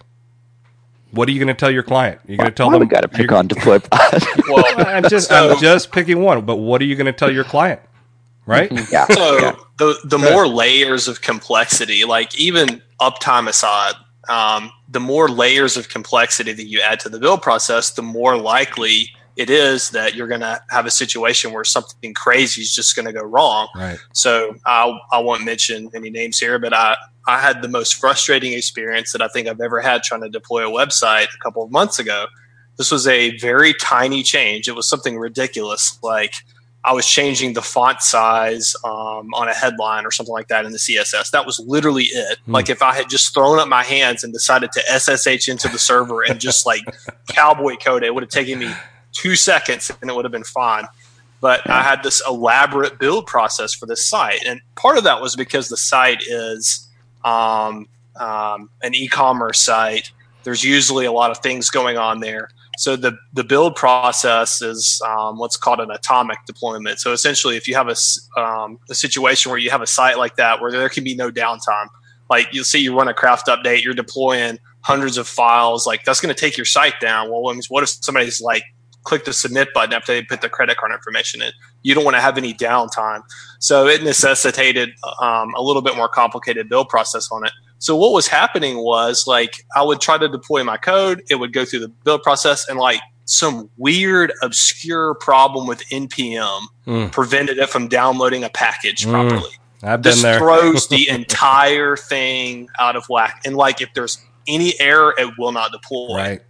What are you going to tell your client? You're going to tell Why them. We got to pick on Deploybot. Well, I'm just, so, I'm just picking one. But what are you going to tell your client, right? Yeah. So yeah. the the more layers of complexity, like even uptime aside, um, the more layers of complexity that you add to the build process, the more likely it is that you're going to have a situation where something crazy is just going to go wrong. Right. So I I won't mention any names here, but I, I had the most frustrating experience that I think I've ever had trying to deploy a website a couple of months ago. This was a very tiny change. It was something ridiculous. Like I was changing the font size um, on a headline or something like that in the C S S. That was literally it. Mm. Like if I had just thrown up my hands and decided to S S H into the server and just like cowboy code it, it would have taken me two seconds and it would have been fine. But yeah. I had this elaborate build process for this site. And part of that was because the site is um, um, an e-commerce site. There's usually a lot of things going on there. So the, the build process is um, what's called an atomic deployment. So essentially, if you have a, um, a situation where you have a site like that where there can be no downtime, like you'll see you run a craft update, you're deploying hundreds of files, like that's going to take your site down. Well, what if somebody's like, click the submit button after they put their credit card information in? You don't want to have any downtime. So it necessitated um, a little bit more complicated build process on it. So what was happening was like I would try to deploy my code. It would go through the build process and like some weird, obscure problem with N P M mm. prevented it from downloading a package mm. properly. I've been this there. throws the entire thing out of whack. And like if there's any error, it will not deploy. Right.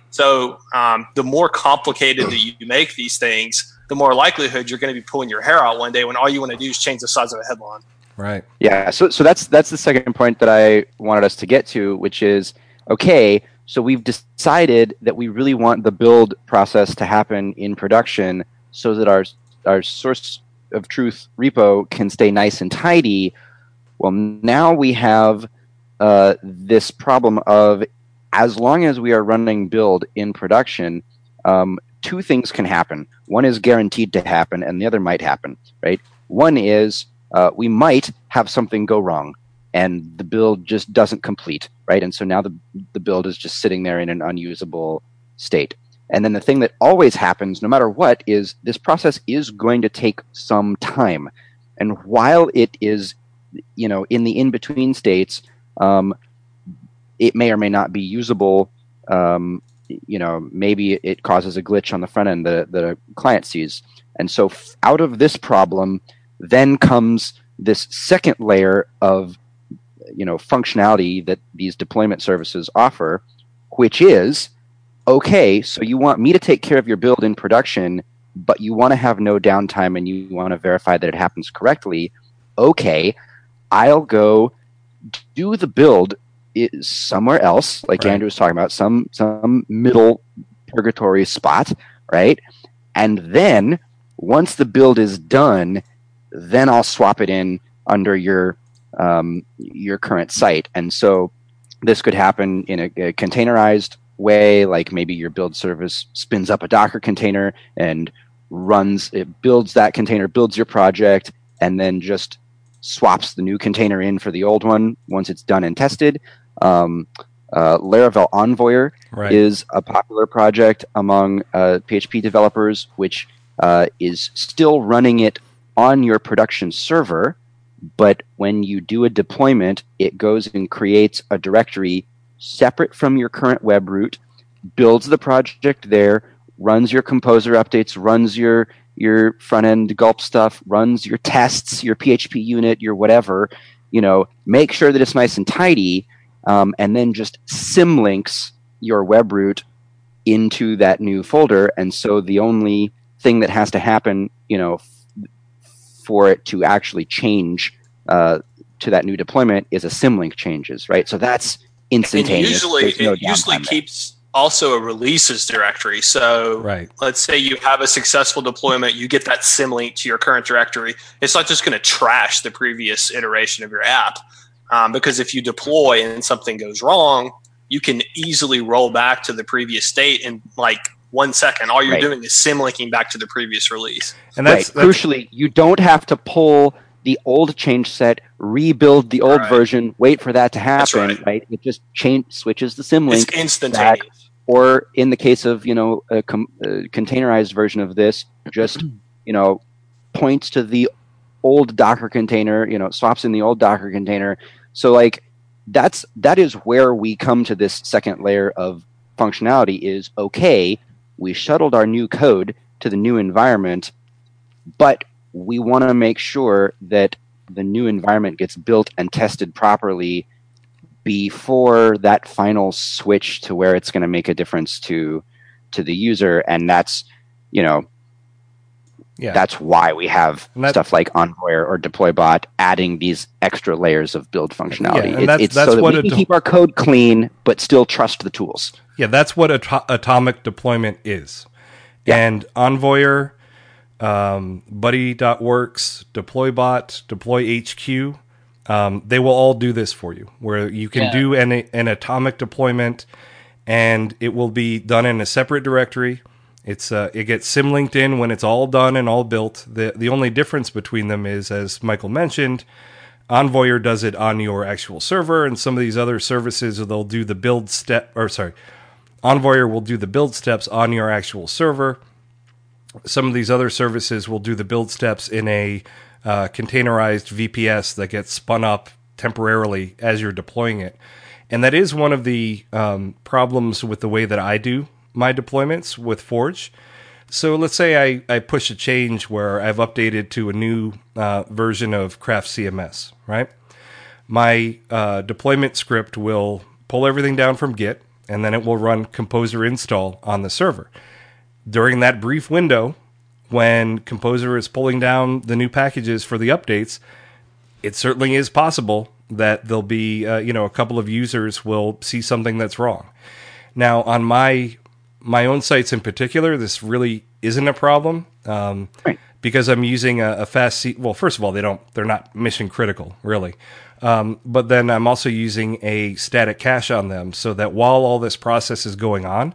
So um, the more complicated that you make these things, the more likelihood you're going to be pulling your hair out one day when all you want to do is change the size of a headline. Right. Yeah. So so that's that's the second point that I wanted us to get to, which is, okay, so we've decided that we really want the build process to happen in production so that our our source of truth repo can stay nice and tidy. Well, now we have uh, this problem of, as long as we are running build in production, um, two things can happen. One is guaranteed to happen, and the other might happen, right? One is uh, we might have something go wrong, and the build just doesn't complete, right? And so now the the build is just sitting there in an unusable state. And then the thing that always happens, no matter what, is this process is going to take some time. And while it is, you know, in the in-between states, um, it may or may not be usable. Um, you know, maybe it causes a glitch on the front end that the client sees. And so f- out of this problem, then comes this second layer of, you know, functionality that these deployment services offer, which is, okay, so you want me to take care of your build in production, but you want to have no downtime and you want to verify that it happens correctly. Okay, I'll go do the build is somewhere else, like Right. Andrew was talking about, some some middle purgatory spot, right? And then once the build is done, then I'll swap it in under your um, your current site. And so this could happen in a, a containerized way, like maybe your build service spins up a Docker container and runs, it builds that container, builds your project, and then just swaps the new container in for the old one once it's done and tested. Um, uh, Laravel Envoyer Right. is a popular project among uh, P H P developers, which uh, is still running it on your production server, but when you do a deployment, it goes and creates a directory separate from your current web root, builds the project there, runs your composer updates, runs your your front end gulp stuff, runs your tests, your P H P unit, your whatever, you know, make sure that it's nice and tidy, um, and then just symlinks your web root into that new folder. And so the only thing that has to happen, you know, f- for it to actually change uh, to that new deployment is a symlink changes, right? So that's And instantaneous. usually, There's no it usually downtime there. keeps also a releases directory. So Right. let's say you have a successful deployment, you get that symlink to your current directory. It's not just going to trash the previous iteration of your app, um, because if you deploy and something goes wrong, you can easily roll back to the previous state in like one second. All you're Right. doing is symlinking back to the previous release. And that's, right. that's Crucially, you don't have to pull the old change set, rebuild the old Right. version, wait for that to That's happen, right. right? It just change switches the It's symlink, instantaneous. or in the case of, you know, a, com- a containerized version of this, just, you know, points to the old Docker container, you know, swaps in the old Docker container. So like that's that is where we come to this second layer of functionality is, okay, we shuttled our new code to the new environment, but we want to make sure that the new environment gets built and tested properly before that final switch to where it's going to make a difference to to the user. And that's, you know, yeah. that's why we have And that- stuff like Envoy or Deploybot adding these extra layers of build functionality. and It- that's- it's that's so that what we a can de- keep our code clean, but still trust the tools. Yeah, that's what ato- atomic deployment is. Yeah. And Envoyer, um, Buddy.works, Deploybot, DeployHQ, um, they will all do this for you, where you can Yeah. do an, an atomic deployment, and it will be done in a separate directory. It's uh, it gets symlinked in when it's all done and all built. The the only difference between them is, as Michael mentioned, Envoyer does it on your actual server, and some of these other services they'll do the build step, or sorry, Envoyer will do the build steps on your actual server. Some of these other services will do the build steps in a uh, containerized V P S that gets spun up temporarily as you're deploying it. And that is one of the um, problems with the way that I do my deployments with Forge. So let's say I, I push a change where I've updated to a new uh, version of Craft C M S, right? My uh, deployment script will pull everything down from Git, and then it will run Composer install on the server. During that brief window, when Composer is pulling down the new packages for the updates, it certainly is possible that there'll be, uh, you know, a couple of users will see something that's wrong. Now, on my my own sites in particular, this really isn't a problem um, Right. because I'm using a, a fast C. Well, first of all, they don't they're not mission critical, really. Um, but then I'm also using a static cache on them so that while all this process is going on,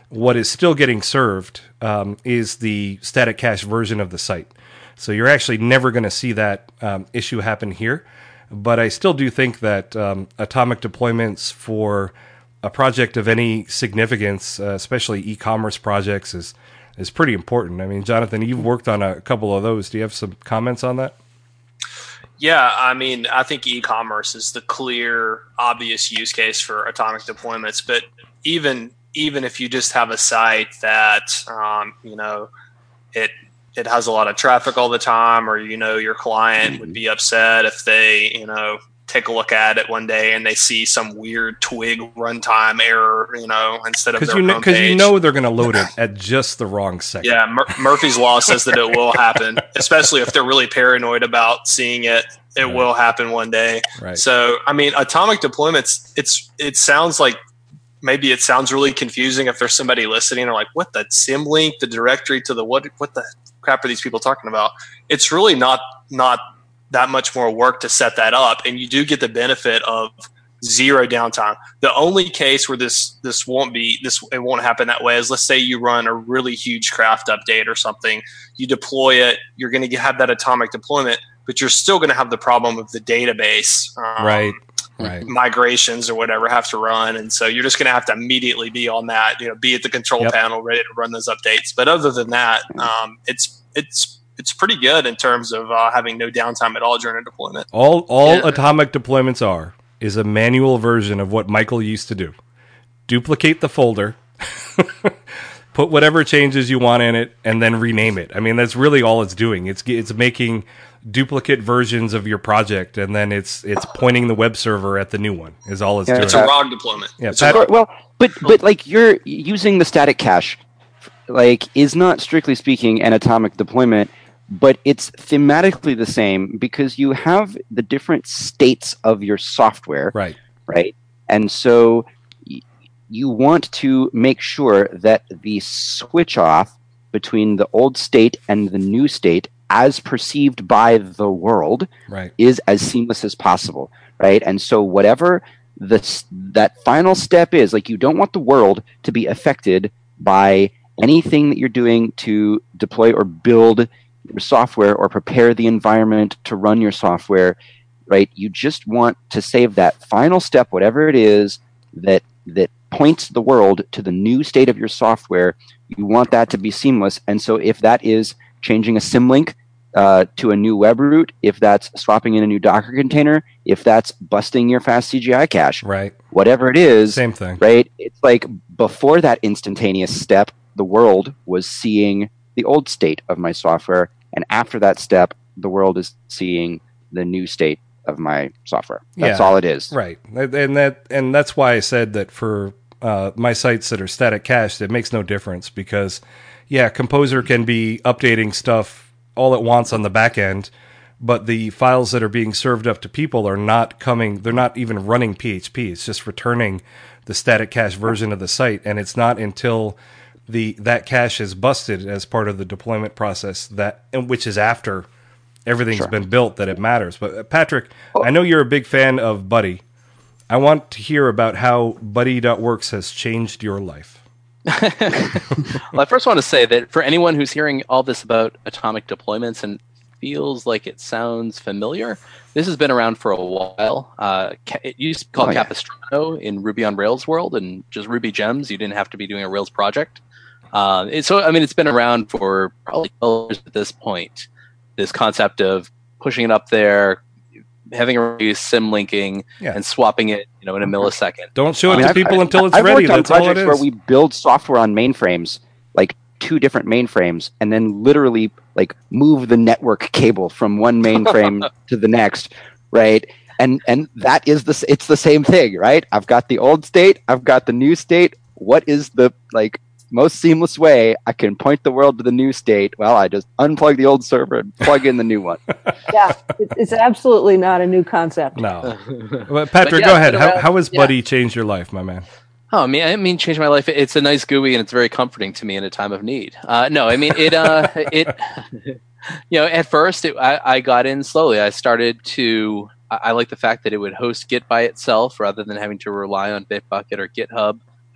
what is still getting served um, is the static cache version of the site. So you're actually never going to see that um, issue happen here. But I still do think that um, atomic deployments for a project of any significance, uh, especially e-commerce projects, is is pretty important. I mean, Jonathan, you've worked on a couple of those. Do you have some comments on that? Yeah, I mean, I think e-commerce is the clear, obvious use case for atomic deployments. But even even if you just have a site that um, you know it it has a lot of traffic all the time, or you know your client would be upset if they you know take a look at it one day and they see some weird twig runtime error, you know, instead of their you know, homepage. Because you know they're going to load it at just the wrong second. Yeah, Mur- Murphy's Law says that it will happen, especially if they're really paranoid about seeing it. It right. will happen one day. Right. So, I mean, atomic deployments, it's it sounds like maybe it sounds really confusing if there's somebody listening or like, what, the symlink, the directory to the what what the crap are these people talking about? It's really not not that much more work to set that up, and you do get the benefit of zero downtime. The only case where this this won't be this it won't happen that way is, let's say you run a really huge craft update or something, you deploy it, you're going to have that atomic deployment, but you're still going to have the problem of the database um, right right migrations or whatever have to run, and so you're just going to have to immediately be on that, you know, be at the control yep. panel ready to run those updates. But other than that, um, it's it's it's pretty good in terms of uh, having no downtime at all during a deployment. All all yeah. atomic deployments are is a manual version of what Michael used to do. Duplicate the folder, put whatever changes you want in it, and then rename it. I mean, that's really all it's doing. It's it's making duplicate versions of your project, and then it's it's pointing the web server at the new one. Is all it's Yeah, doing. It's a R O G deployment. Yeah, It's Pat- a R O G. Well, but but like you're using the static cache, like is not strictly speaking an atomic deployment, but it's thematically the same because you have the different states of your software, right? Right, and so y- you want to make sure that the switch off between the old state and the new state, as perceived by the world, right, is as seamless as possible, right? And so whatever the that final step is, like you don't want the world to be affected by anything that you're doing to deploy or build your software or prepare the environment to run your software, right? You just want to save that final step, whatever it is that that points the world to the new state of your software. You want that to be seamless. And so if that is changing a symlink uh, to a new web root, if that's swapping in a new Docker container, if that's busting your fast C G I cache, right, whatever it is, same thing, right? It's like before that instantaneous step, the world was seeing the old state of my software, and after that step, the world is seeing the new state of my software. That's yeah, all it is, right? And that and that's why I said that for uh, my sites that are static cached, it makes no difference because, yeah, Composer can be updating stuff all at once on the back end, but the files that are being served up to people are not coming. They're not even running P H P. It's just returning the static cache version of the site, and it's not until the that cache is busted as part of the deployment process that, and which is after everything's Sure. been built, that it matters. But uh, Patrick, I know you're a big fan of Buddy. I want to hear about how Buddy.works has changed your life. Well, I first want to say that for anyone who's hearing all this about atomic deployments and feels like it sounds familiar, this has been around for a while. Uh, it used to be called Oh, yeah. Capistrano in Ruby on Rails world, and just Ruby gems. You didn't have to be doing a Rails project. Uh, it, so, I mean, it's been around for probably twelve years at this point. This concept of pushing it up there, having a sim linking, Yeah. and swapping it, you know, in a millisecond. Don't show it I mean, to I've- people I've- until it's I've ready. worked on That's all it projects is. where we build software on mainframes, like two different mainframes, and then literally like move the network cable from one mainframe to the next, right? And and that is the s- it's the same thing, right? I've got the old state, I've got the new state. What is the like most seamless way I can point the world to the new state? Well, I just unplug the old server and plug in the new one. Yeah, it, it's absolutely not a new concept. No. Well, Patrick, yeah, go it's ahead. been How, around- how has yeah. Buddy changed your life, my man? Oh, I mean, I mean, changed my life. It's a nice G U I and it's very comforting to me in a time of need. Uh, no, I mean, it, uh, it, you know, at first it, I, I got in slowly. I started to, I, I like the fact that it would host Git by itself rather than having to rely on Bitbucket or GitHub.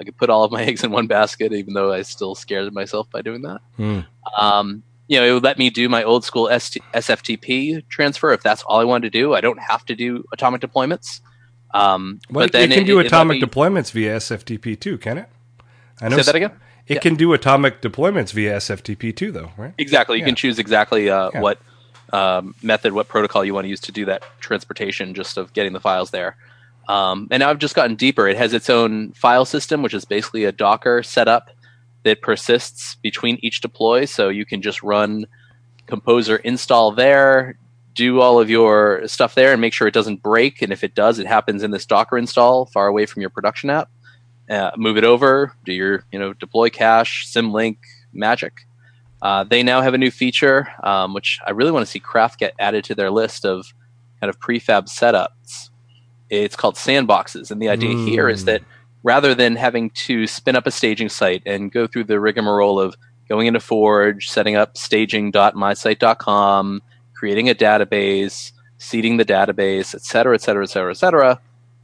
I could put all of my eggs in one basket, even though I still scared myself by doing that. Hmm. Um, you know, it would let me do my old school S F T P transfer if that's all I wanted to do. I don't have to do atomic deployments. Um, well, but then it can it, do it atomic me, deployments via S F T P too, can it? I know. Say that again. It yeah. can do atomic deployments via S F T P too, though, right? Exactly. You yeah. can choose exactly uh, yeah. what um, method, what protocol you want to use to do that transportation, just of getting the files there. Um, and now I've just gotten deeper. It has its own file system, which is basically a Docker setup that persists between each deploy. So you can just run Composer install there, do all of your stuff there, and make sure it doesn't break. And if it does, it happens in this Docker install far away from your production app. Uh, move it over, do your you know deploy cache, symlink, magic. Uh, they now have a new feature, um, which I really want to see Craft get added to their list of kind of prefab setups. It's called sandboxes, and the idea mm. here is that rather than having to spin up a staging site and go through the rigmarole of going into Forge, setting up staging dot my site dot com, creating a database, seeding the database, et cetera, et cetera, et cetera, et cetera,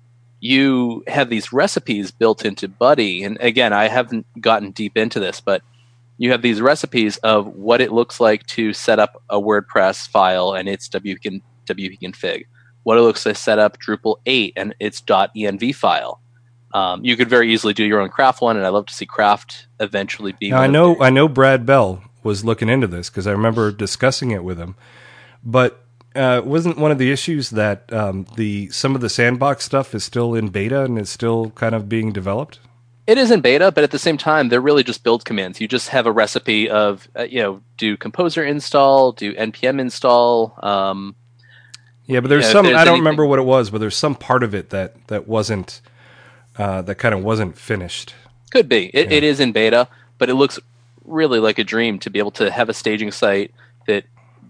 you have these recipes built into Buddy. And again, I haven't gotten deep into this, but you have these recipes of what it looks like to set up a WordPress file and its W P config, what it looks like to set up Drupal eight and its .env file. Um, you could very easily do your own Craft one, and I'd love to see Craft eventually be. Now, one I know, of the- I know Brad Bell was looking into this because I remember discussing it with him, but uh, wasn't one of the issues that um, the some of the sandbox stuff is still in beta and is still kind of being developed? It is in beta, but at the same time, they're really just build commands. You just have a recipe of, uh, you know, do Composer install, do N P M install. Um, yeah, but there's you know, some, there's I don't anything- remember what it was, but there's some part of it that, that wasn't, uh, that kind of wasn't finished. Could be. It, Yeah. it is in beta, but it looks really like a dream to be able to have a staging site that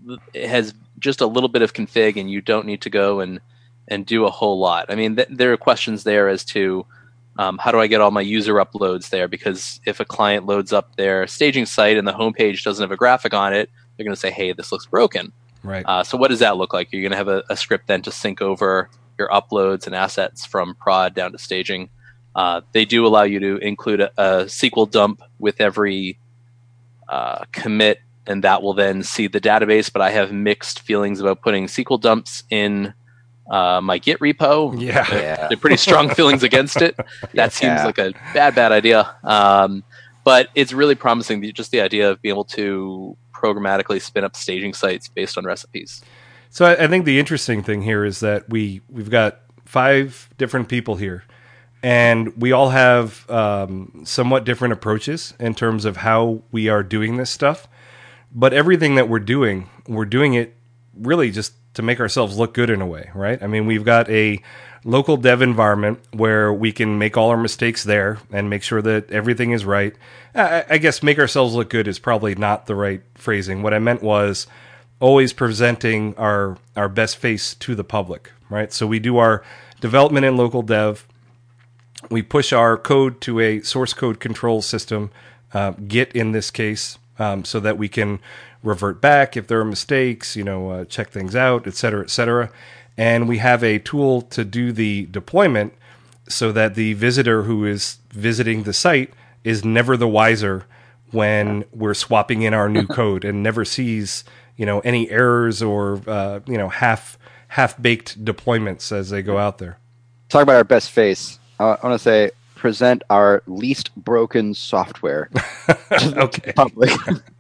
has just a little bit of config and you don't need to go and, and do a whole lot. I mean, th- there are questions there as to um, how do I get all my user uploads there? Because if a client loads up their staging site and the homepage doesn't have a graphic on it, they're going to say, hey, this looks broken. Right. Uh, so what does that look like? You're going to have a, a script then to sync over your uploads and assets from prod down to staging. Uh, they do allow you to include a, a S Q L dump with every uh, commit, and that will then seed the database. But I have mixed feelings about putting S Q L dumps in uh, my Git repo. Yeah. Yeah. They're pretty strong feelings against it. That seems Yeah. like a bad, bad idea. Um, but it's really promising, the- just the idea of being able to programmatically spin up staging sites based on recipes. So I, I think the interesting thing here is that we, we've got five different people here, and we all have um, somewhat different approaches in terms of how we are doing this stuff. But everything that we're doing, we're doing it really just to make ourselves look good in a way, right? I mean, we've got a local dev environment where we can make all our mistakes there and make sure that everything is right. I, I guess make ourselves look good is probably not the right phrasing. What I meant was always presenting our our best face to the public, right? So we do our development in local dev. We push our code to a source code control system, uh, Git in this case, um, so that we can revert back if there are mistakes, you know, uh, check things out, et cetera, et cetera. And we have a tool to do the deployment so that the visitor who is visiting the site is never the wiser when we're swapping in our new code and never sees, you know, any errors or, uh, you know, half, half-baked deployments as they go out there. Talk about our best face. Uh, I want to say present our least broken software. Okay. Public.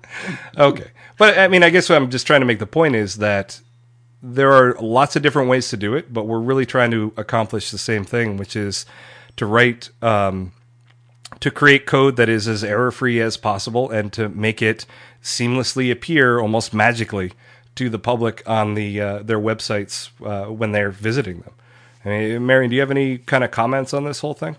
Okay. But I mean, I guess what I'm just trying to make the point is that there are lots of different ways to do it, but we're really trying to accomplish the same thing, which is to write, um, to create code that is as error-free as possible and to make it seamlessly appear almost magically to the public on the uh, their websites uh, when they're visiting them. I mean, Marion, do you have any kind of comments on this whole thing?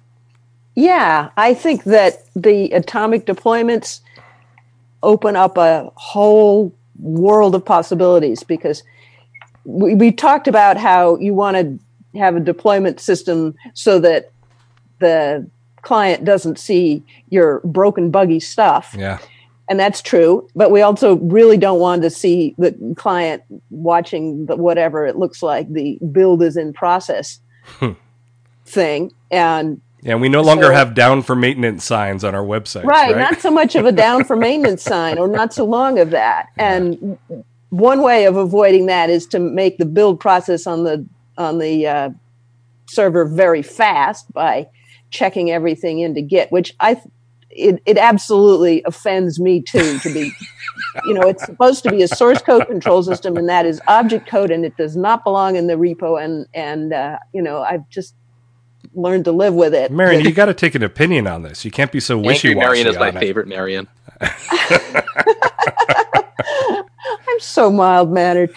Yeah, I think that the atomic deployments open up a whole world of possibilities, because we, we talked about how you want to have a deployment system so that the client doesn't see your broken, buggy stuff. Yeah. And that's true. But we also really don't want to see the client watching the, whatever it looks like the build is in process Hmm. thing. And Yeah, we no longer So- have down for maintenance signs on our websites, Right, right? not so much of a down for maintenance sign, or not so long of that. And one way of avoiding that is to make the build process on the on the uh, server very fast by checking everything into Git, which I it, it absolutely offends me too. To be, you know, it's supposed to be a source code control system, and that is object code, and it does not belong in the repo. And and uh, you know, I've just learned to live with it. Marion, you got to take an opinion on this. You can't be so Angry wishy-washy Marion is my on it. favorite Marion. I'm so mild mannered.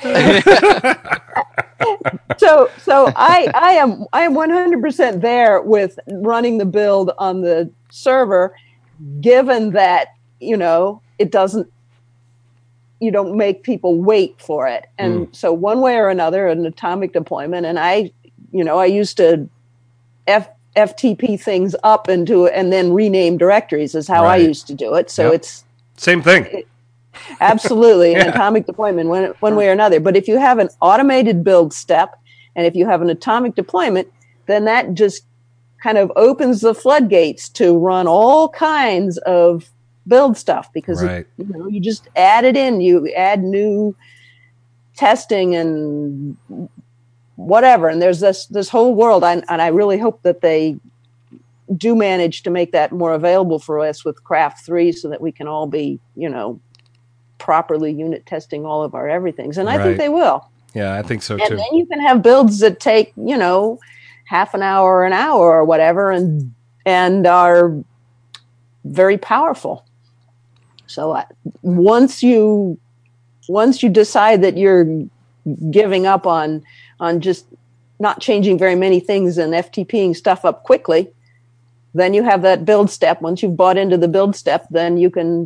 so so I I am I am one hundred percent there with running the build on the server, given that, you know, it doesn't, you don't make people wait for it. And Mm. so one way or another, an atomic deployment, and I, you know, I used to F, FTP things up into and then rename directories is how Right. I used to do it. So Yep. it's Same thing. absolutely an Yeah. atomic deployment one, one way or another. But if you have an automated build step and if you have an atomic deployment, then that just kind of opens the floodgates to run all kinds of build stuff, because it- Right. you know, you just add it in, you add new testing and whatever, and there's this this whole world. I, and I really hope that they do manage to make that more available for us with Craft three, so that we can all be, you know, properly unit testing all of our everythings. And I Right. think they will. Yeah, I think so And too. then you can have builds that take, you know, half an hour or an hour or whatever, and and are very powerful. So I, once you once you decide that you're giving up on on just not changing very many things and FTPing stuff up quickly, then you have that build step. Once you've bought into the build step, then you can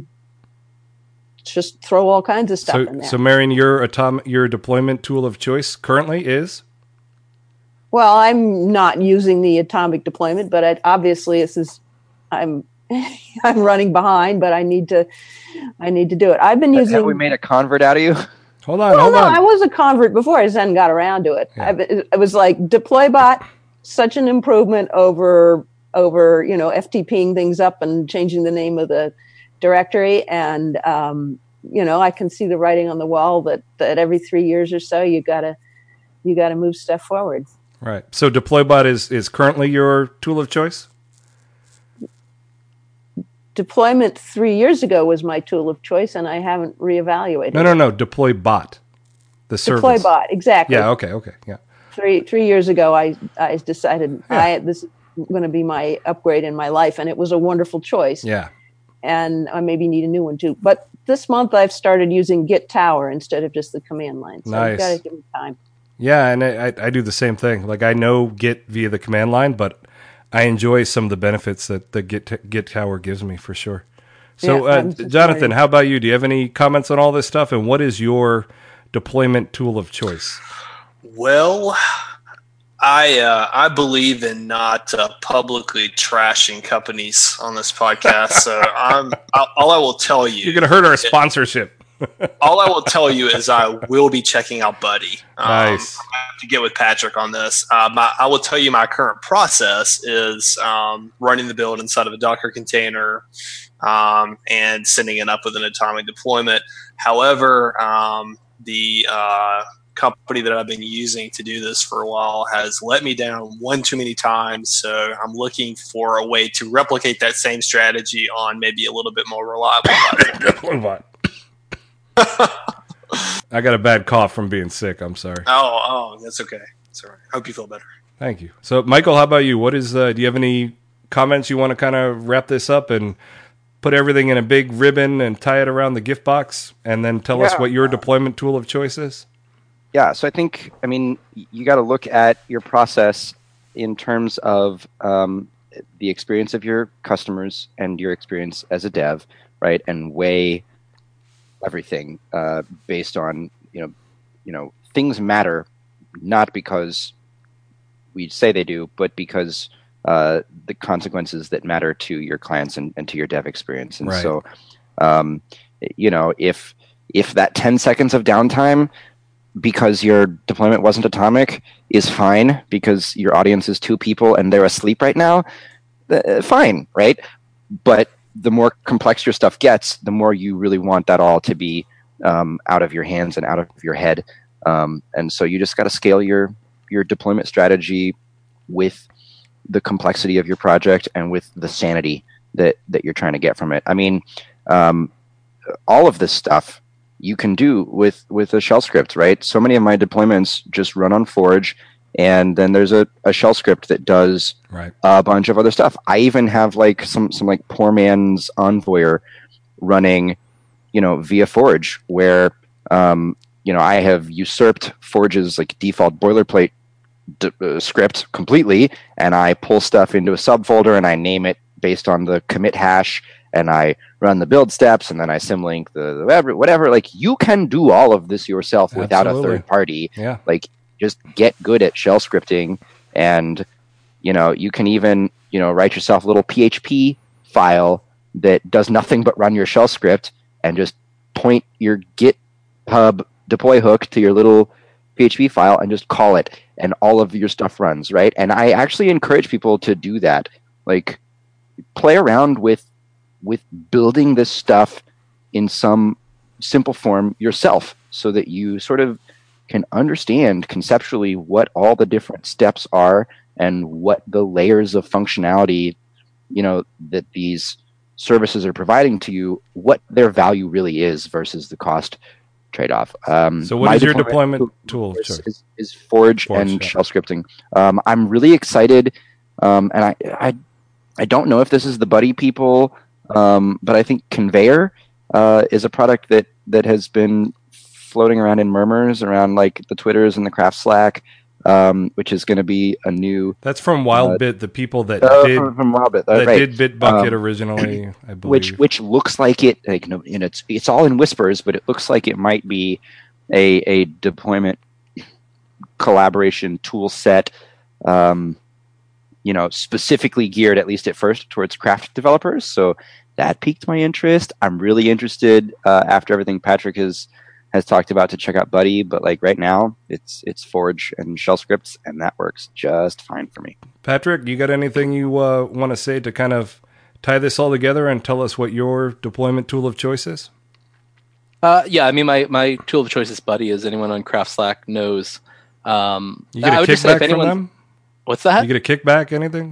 just throw all kinds of stuff So, in there. so Marion, your atom- your deployment tool of choice currently is? Well, I'm not using the atomic deployment, but I, obviously this is I'm I'm running behind, but I need to I need to do it. I've been using. Have we made a convert out of you? Hold on, Well, hold no, on. I was a convert before. I just hadn't got around to it. Yeah. I, it was like DeployBot, such an improvement over over you know FTPing things up and changing the name of the directory, and um, you know I can see the writing on the wall that that every three years or so you gotta you gotta move stuff forward. Right. So DeployBot is is currently your tool of choice? Deployment three years ago was my tool of choice, and I haven't reevaluated. No, no, no. DeployBot. The service. DeployBot, exactly. Yeah. Okay. Okay. Yeah. Three three years ago, I I decided Yeah. I this is going to be my upgrade in my life, and it was a wonderful choice. Yeah. And I maybe need a new one too. But this month, I've started using Git Tower instead of just the command line. So Nice. you've got to give me time. Yeah, and I, I I do the same thing. Like I know Git via the command line, but I enjoy some of the benefits that the Git Git Tower gives me for sure. So, Yeah, uh, I'm just Jonathan, learning. how about you? Do you have any comments on all this stuff? And what is your deployment tool of choice? Well, I uh, I believe in not uh, publicly trashing companies on this podcast. So I'm I- all I will tell you. You're going to hurt our sponsorship. all I will tell you is I will be checking out Buddy. Um, Nice. I have to get with Patrick on this. Uh, my, I will tell you my current process is um, running the build inside of a Docker container um, and sending it up with an atomic deployment. However, um, the uh, company that I've been using to do this for a while has let me down one too many times. So I'm looking for a way to replicate that same strategy on maybe a little bit more reliable platform. DeployBot. I got a bad cough from being sick. I'm sorry. Oh, oh, that's okay. That's all right. Hope you feel better. Thank you. So, Michael, how about you? What is? Uh, do you have any comments you want to kind of wrap this up and put everything in a big ribbon and tie it around the gift box, and then tell us Yeah. what your deployment tool of choice is? Yeah, so I think, I mean, you got to look at your process in terms of um, the experience of your customers and your experience as a dev, right? And weigh everything uh, based on, you know, you know, things matter not because we say they do, but because uh, the consequences that matter to your clients and, and to your dev experience. And Right. so, um, you know, if if that ten seconds of downtime because your deployment wasn't atomic is fine because your audience is two people and they're asleep right now, uh, fine, right? But the more complex your stuff gets, the more you really want that all to be um, out of your hands and out of your head. Um, and so you just got to scale your your deployment strategy with the complexity of your project and with the sanity that that you're trying to get from it. I mean, um, all of this stuff you can do with with a shell script, right? So many of my deployments just run on Forge, and then there's a, a shell script that does Right. a bunch of other stuff. I even have like some some like poor man's Envoyer running, you know, via Forge, where um, you know, I have usurped Forge's like default boilerplate d- uh, script completely, and I pull stuff into a subfolder and I name it based on the commit hash, and I run the build steps, and then I symlink the, the whatever, whatever. Like, you can do all of this yourself without Absolutely. a third party. Yeah. Like, just get good at shell scripting, and you know, you can even, you know, write yourself a little P H P file that does nothing but run your shell script, and just point your GitHub deploy hook to your little P H P file and just call it, and all of your stuff runs, right? And I actually encourage people to do that. Like, play around with with building this stuff in some simple form yourself, so that you sort of can understand conceptually what all the different steps are and what the layers of functionality, you know, that these services are providing to you, what their value really is versus the cost trade-off. Um, So what my is your deployment tool of is, choice? is, is Forge, Forge, and yeah. shell scripting. Um, I'm really excited, um, and I, I I don't know if this is the Buddy people, um, but I think Conveyor uh, is a product that that has been floating around in murmurs around like the Twitters and the Craft Slack, um, which is going to be a new That's from WildBit, the people that uh, did from, from Wildbit, uh, that right. did Bitbucket Um, originally, I believe. which which looks like it, like, no, you know, it's it's all in whispers, but it looks like it might be a a deployment collaboration tool set, um, you know, specifically geared, at least at first, towards craft developers. So that piqued my interest. I'm really interested uh, after everything Patrick has has talked about to check out Buddy, but like right now, it's it's Forge and shell scripts, and that works just fine for me. Patrick, you got anything you uh, want to say to kind of tie this all together and tell us what your deployment tool of choice is? Uh, yeah, I mean, my, my tool of choice is Buddy, as anyone on Craft Slack knows. Um, You get I a would just say kickback if from anyone, them? what's that? You get a kickback, anything?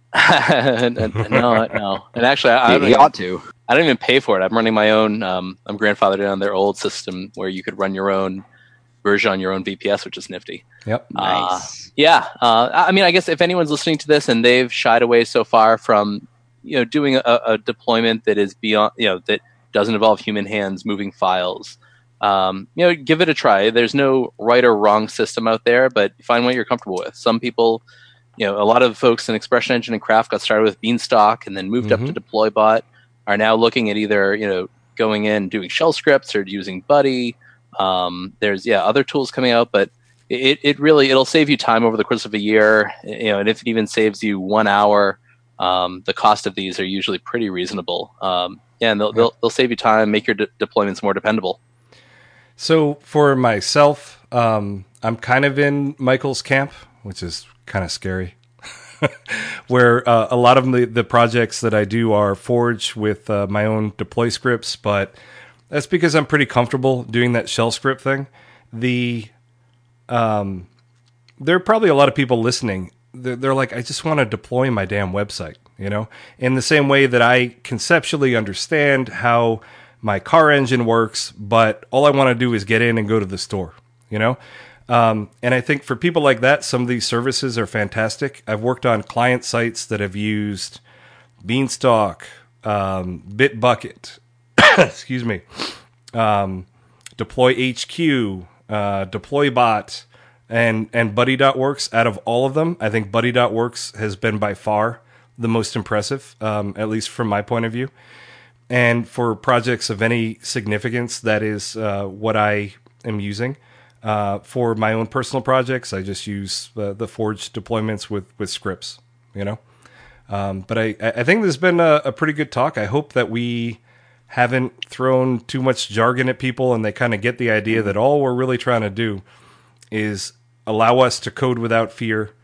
no, no. And actually, I, I, don't He even, ought to. I don't even pay for it. I'm running my own. Um, I'm grandfathered on their old system where you could run your own version on your own V P S, which is nifty. Yep. Uh, yeah. Uh, I mean, I guess if anyone's listening to this and they've shied away so far from, you know, doing a, a deployment that is beyond, you know, that doesn't involve human hands moving files, um, you know, give it a try. There's no right or wrong system out there, but find what you're comfortable with. Some people, you know, a lot of folks in Expression Engine and Craft got started with Beanstalk and then moved Mhm. up to DeployBot, are now looking at either, you know, going in doing shell scripts or using Buddy. Um, there's yeah other tools coming out, but it, it really it'll save you time over the course of a year, you know, and if it even saves you one hour, um, the cost of these are usually pretty reasonable. Um, yeah, and they'll, they'll they'll save you time, make your de- deployments more dependable. So for myself, um, I'm kind of in Michael's camp, which is kind of scary. Where uh, a lot of the, the projects that I do are Forge with uh, my own deploy scripts, but that's because I'm pretty comfortable doing that shell script thing. The um, there are probably a lot of people listening. They're, they're like, I just want to deploy my damn website, you know, in the same way that I conceptually understand how my car engine works, but all I want to do is get in and go to the store, you know? Um, and I think for people like that, some of these services are fantastic. I've worked on client sites that have used Beanstalk, um, Bitbucket, excuse me, um, Deploy H Q, uh, DeployBot, and, and Buddy.Works. Out of all of them, I think Buddy.Works has been by far the most impressive, um, at least from my point of view. And for projects of any significance, that is uh, what I am using. Uh, for my own personal projects, I just use uh, the Forge deployments with, with scripts, you know. Um, but I, I think this has been a, a pretty good talk. I hope that we haven't thrown too much jargon at people and they kind of get the idea that all we're really trying to do is allow us to code without fear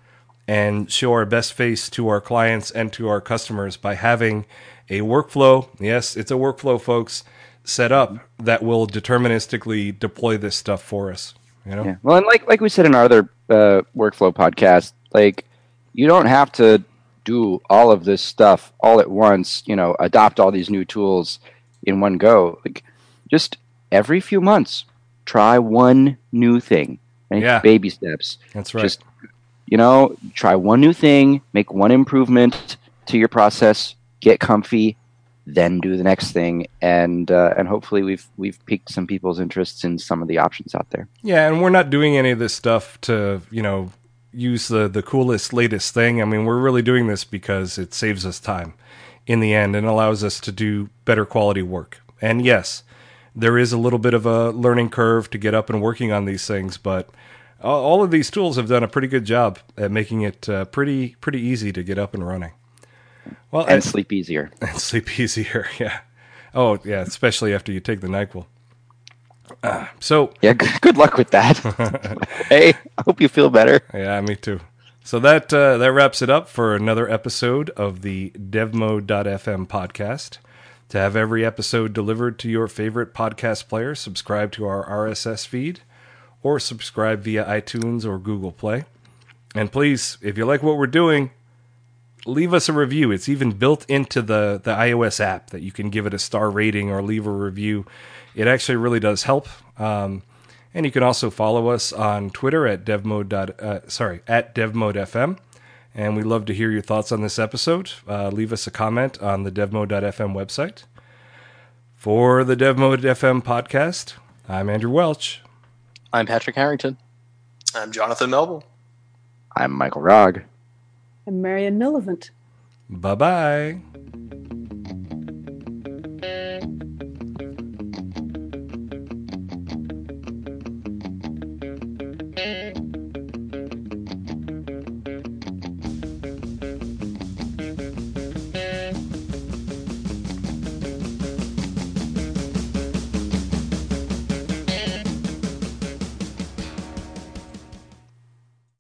and show our best face to our clients and to our customers by having a workflow. Yes, it's a workflow, folks, set up that will deterministically deploy this stuff for us. You know? Yeah. Well, and like like we said in our other uh, workflow podcast, like you don't have to do all of this stuff all at once. You know, adopt all these new tools in one go. Like just every few months, try one new thing. Right? Yeah. Baby steps. That's right. Just you know, try one new thing, make one improvement to your process, get comfy, then do the next thing, and uh, and hopefully we've we've piqued some people's interests in some of the options out there. Yeah, and we're not doing any of this stuff to, you know, use the, the coolest, latest thing. I mean, we're really doing this because it saves us time in the end and allows us to do better quality work. And yes, there is a little bit of a learning curve to get up and working on these things, but all of these tools have done a pretty good job at making it uh, pretty pretty easy to get up and running. Well, and I, sleep easier. And sleep easier, yeah. Oh, yeah, especially after you take the NyQuil. Uh, so yeah, g- good luck with that. Hey, I hope you feel better. Yeah, me too. So that uh, that wraps it up for another episode of the devmode dot f m podcast. To have every episode delivered to your favorite podcast player, subscribe to our R S S feed, or subscribe via iTunes or Google Play. And please, if you like what we're doing, leave us a review. It's even built into the, the iOS app that you can give it a star rating or leave a review. It actually really does help. Um, and you can also follow us on Twitter at devmode. Uh, sorry, at devmodefm. And we'd love to hear your thoughts on this episode. Uh, leave us a comment on the devmode dot f m website. For the devmode dot f m podcast, I'm Andrew Welch. I'm Patrick Harrington. I'm Jonathan Melville. I'm Michael Rogg. And Marion Milivant. Bye-bye.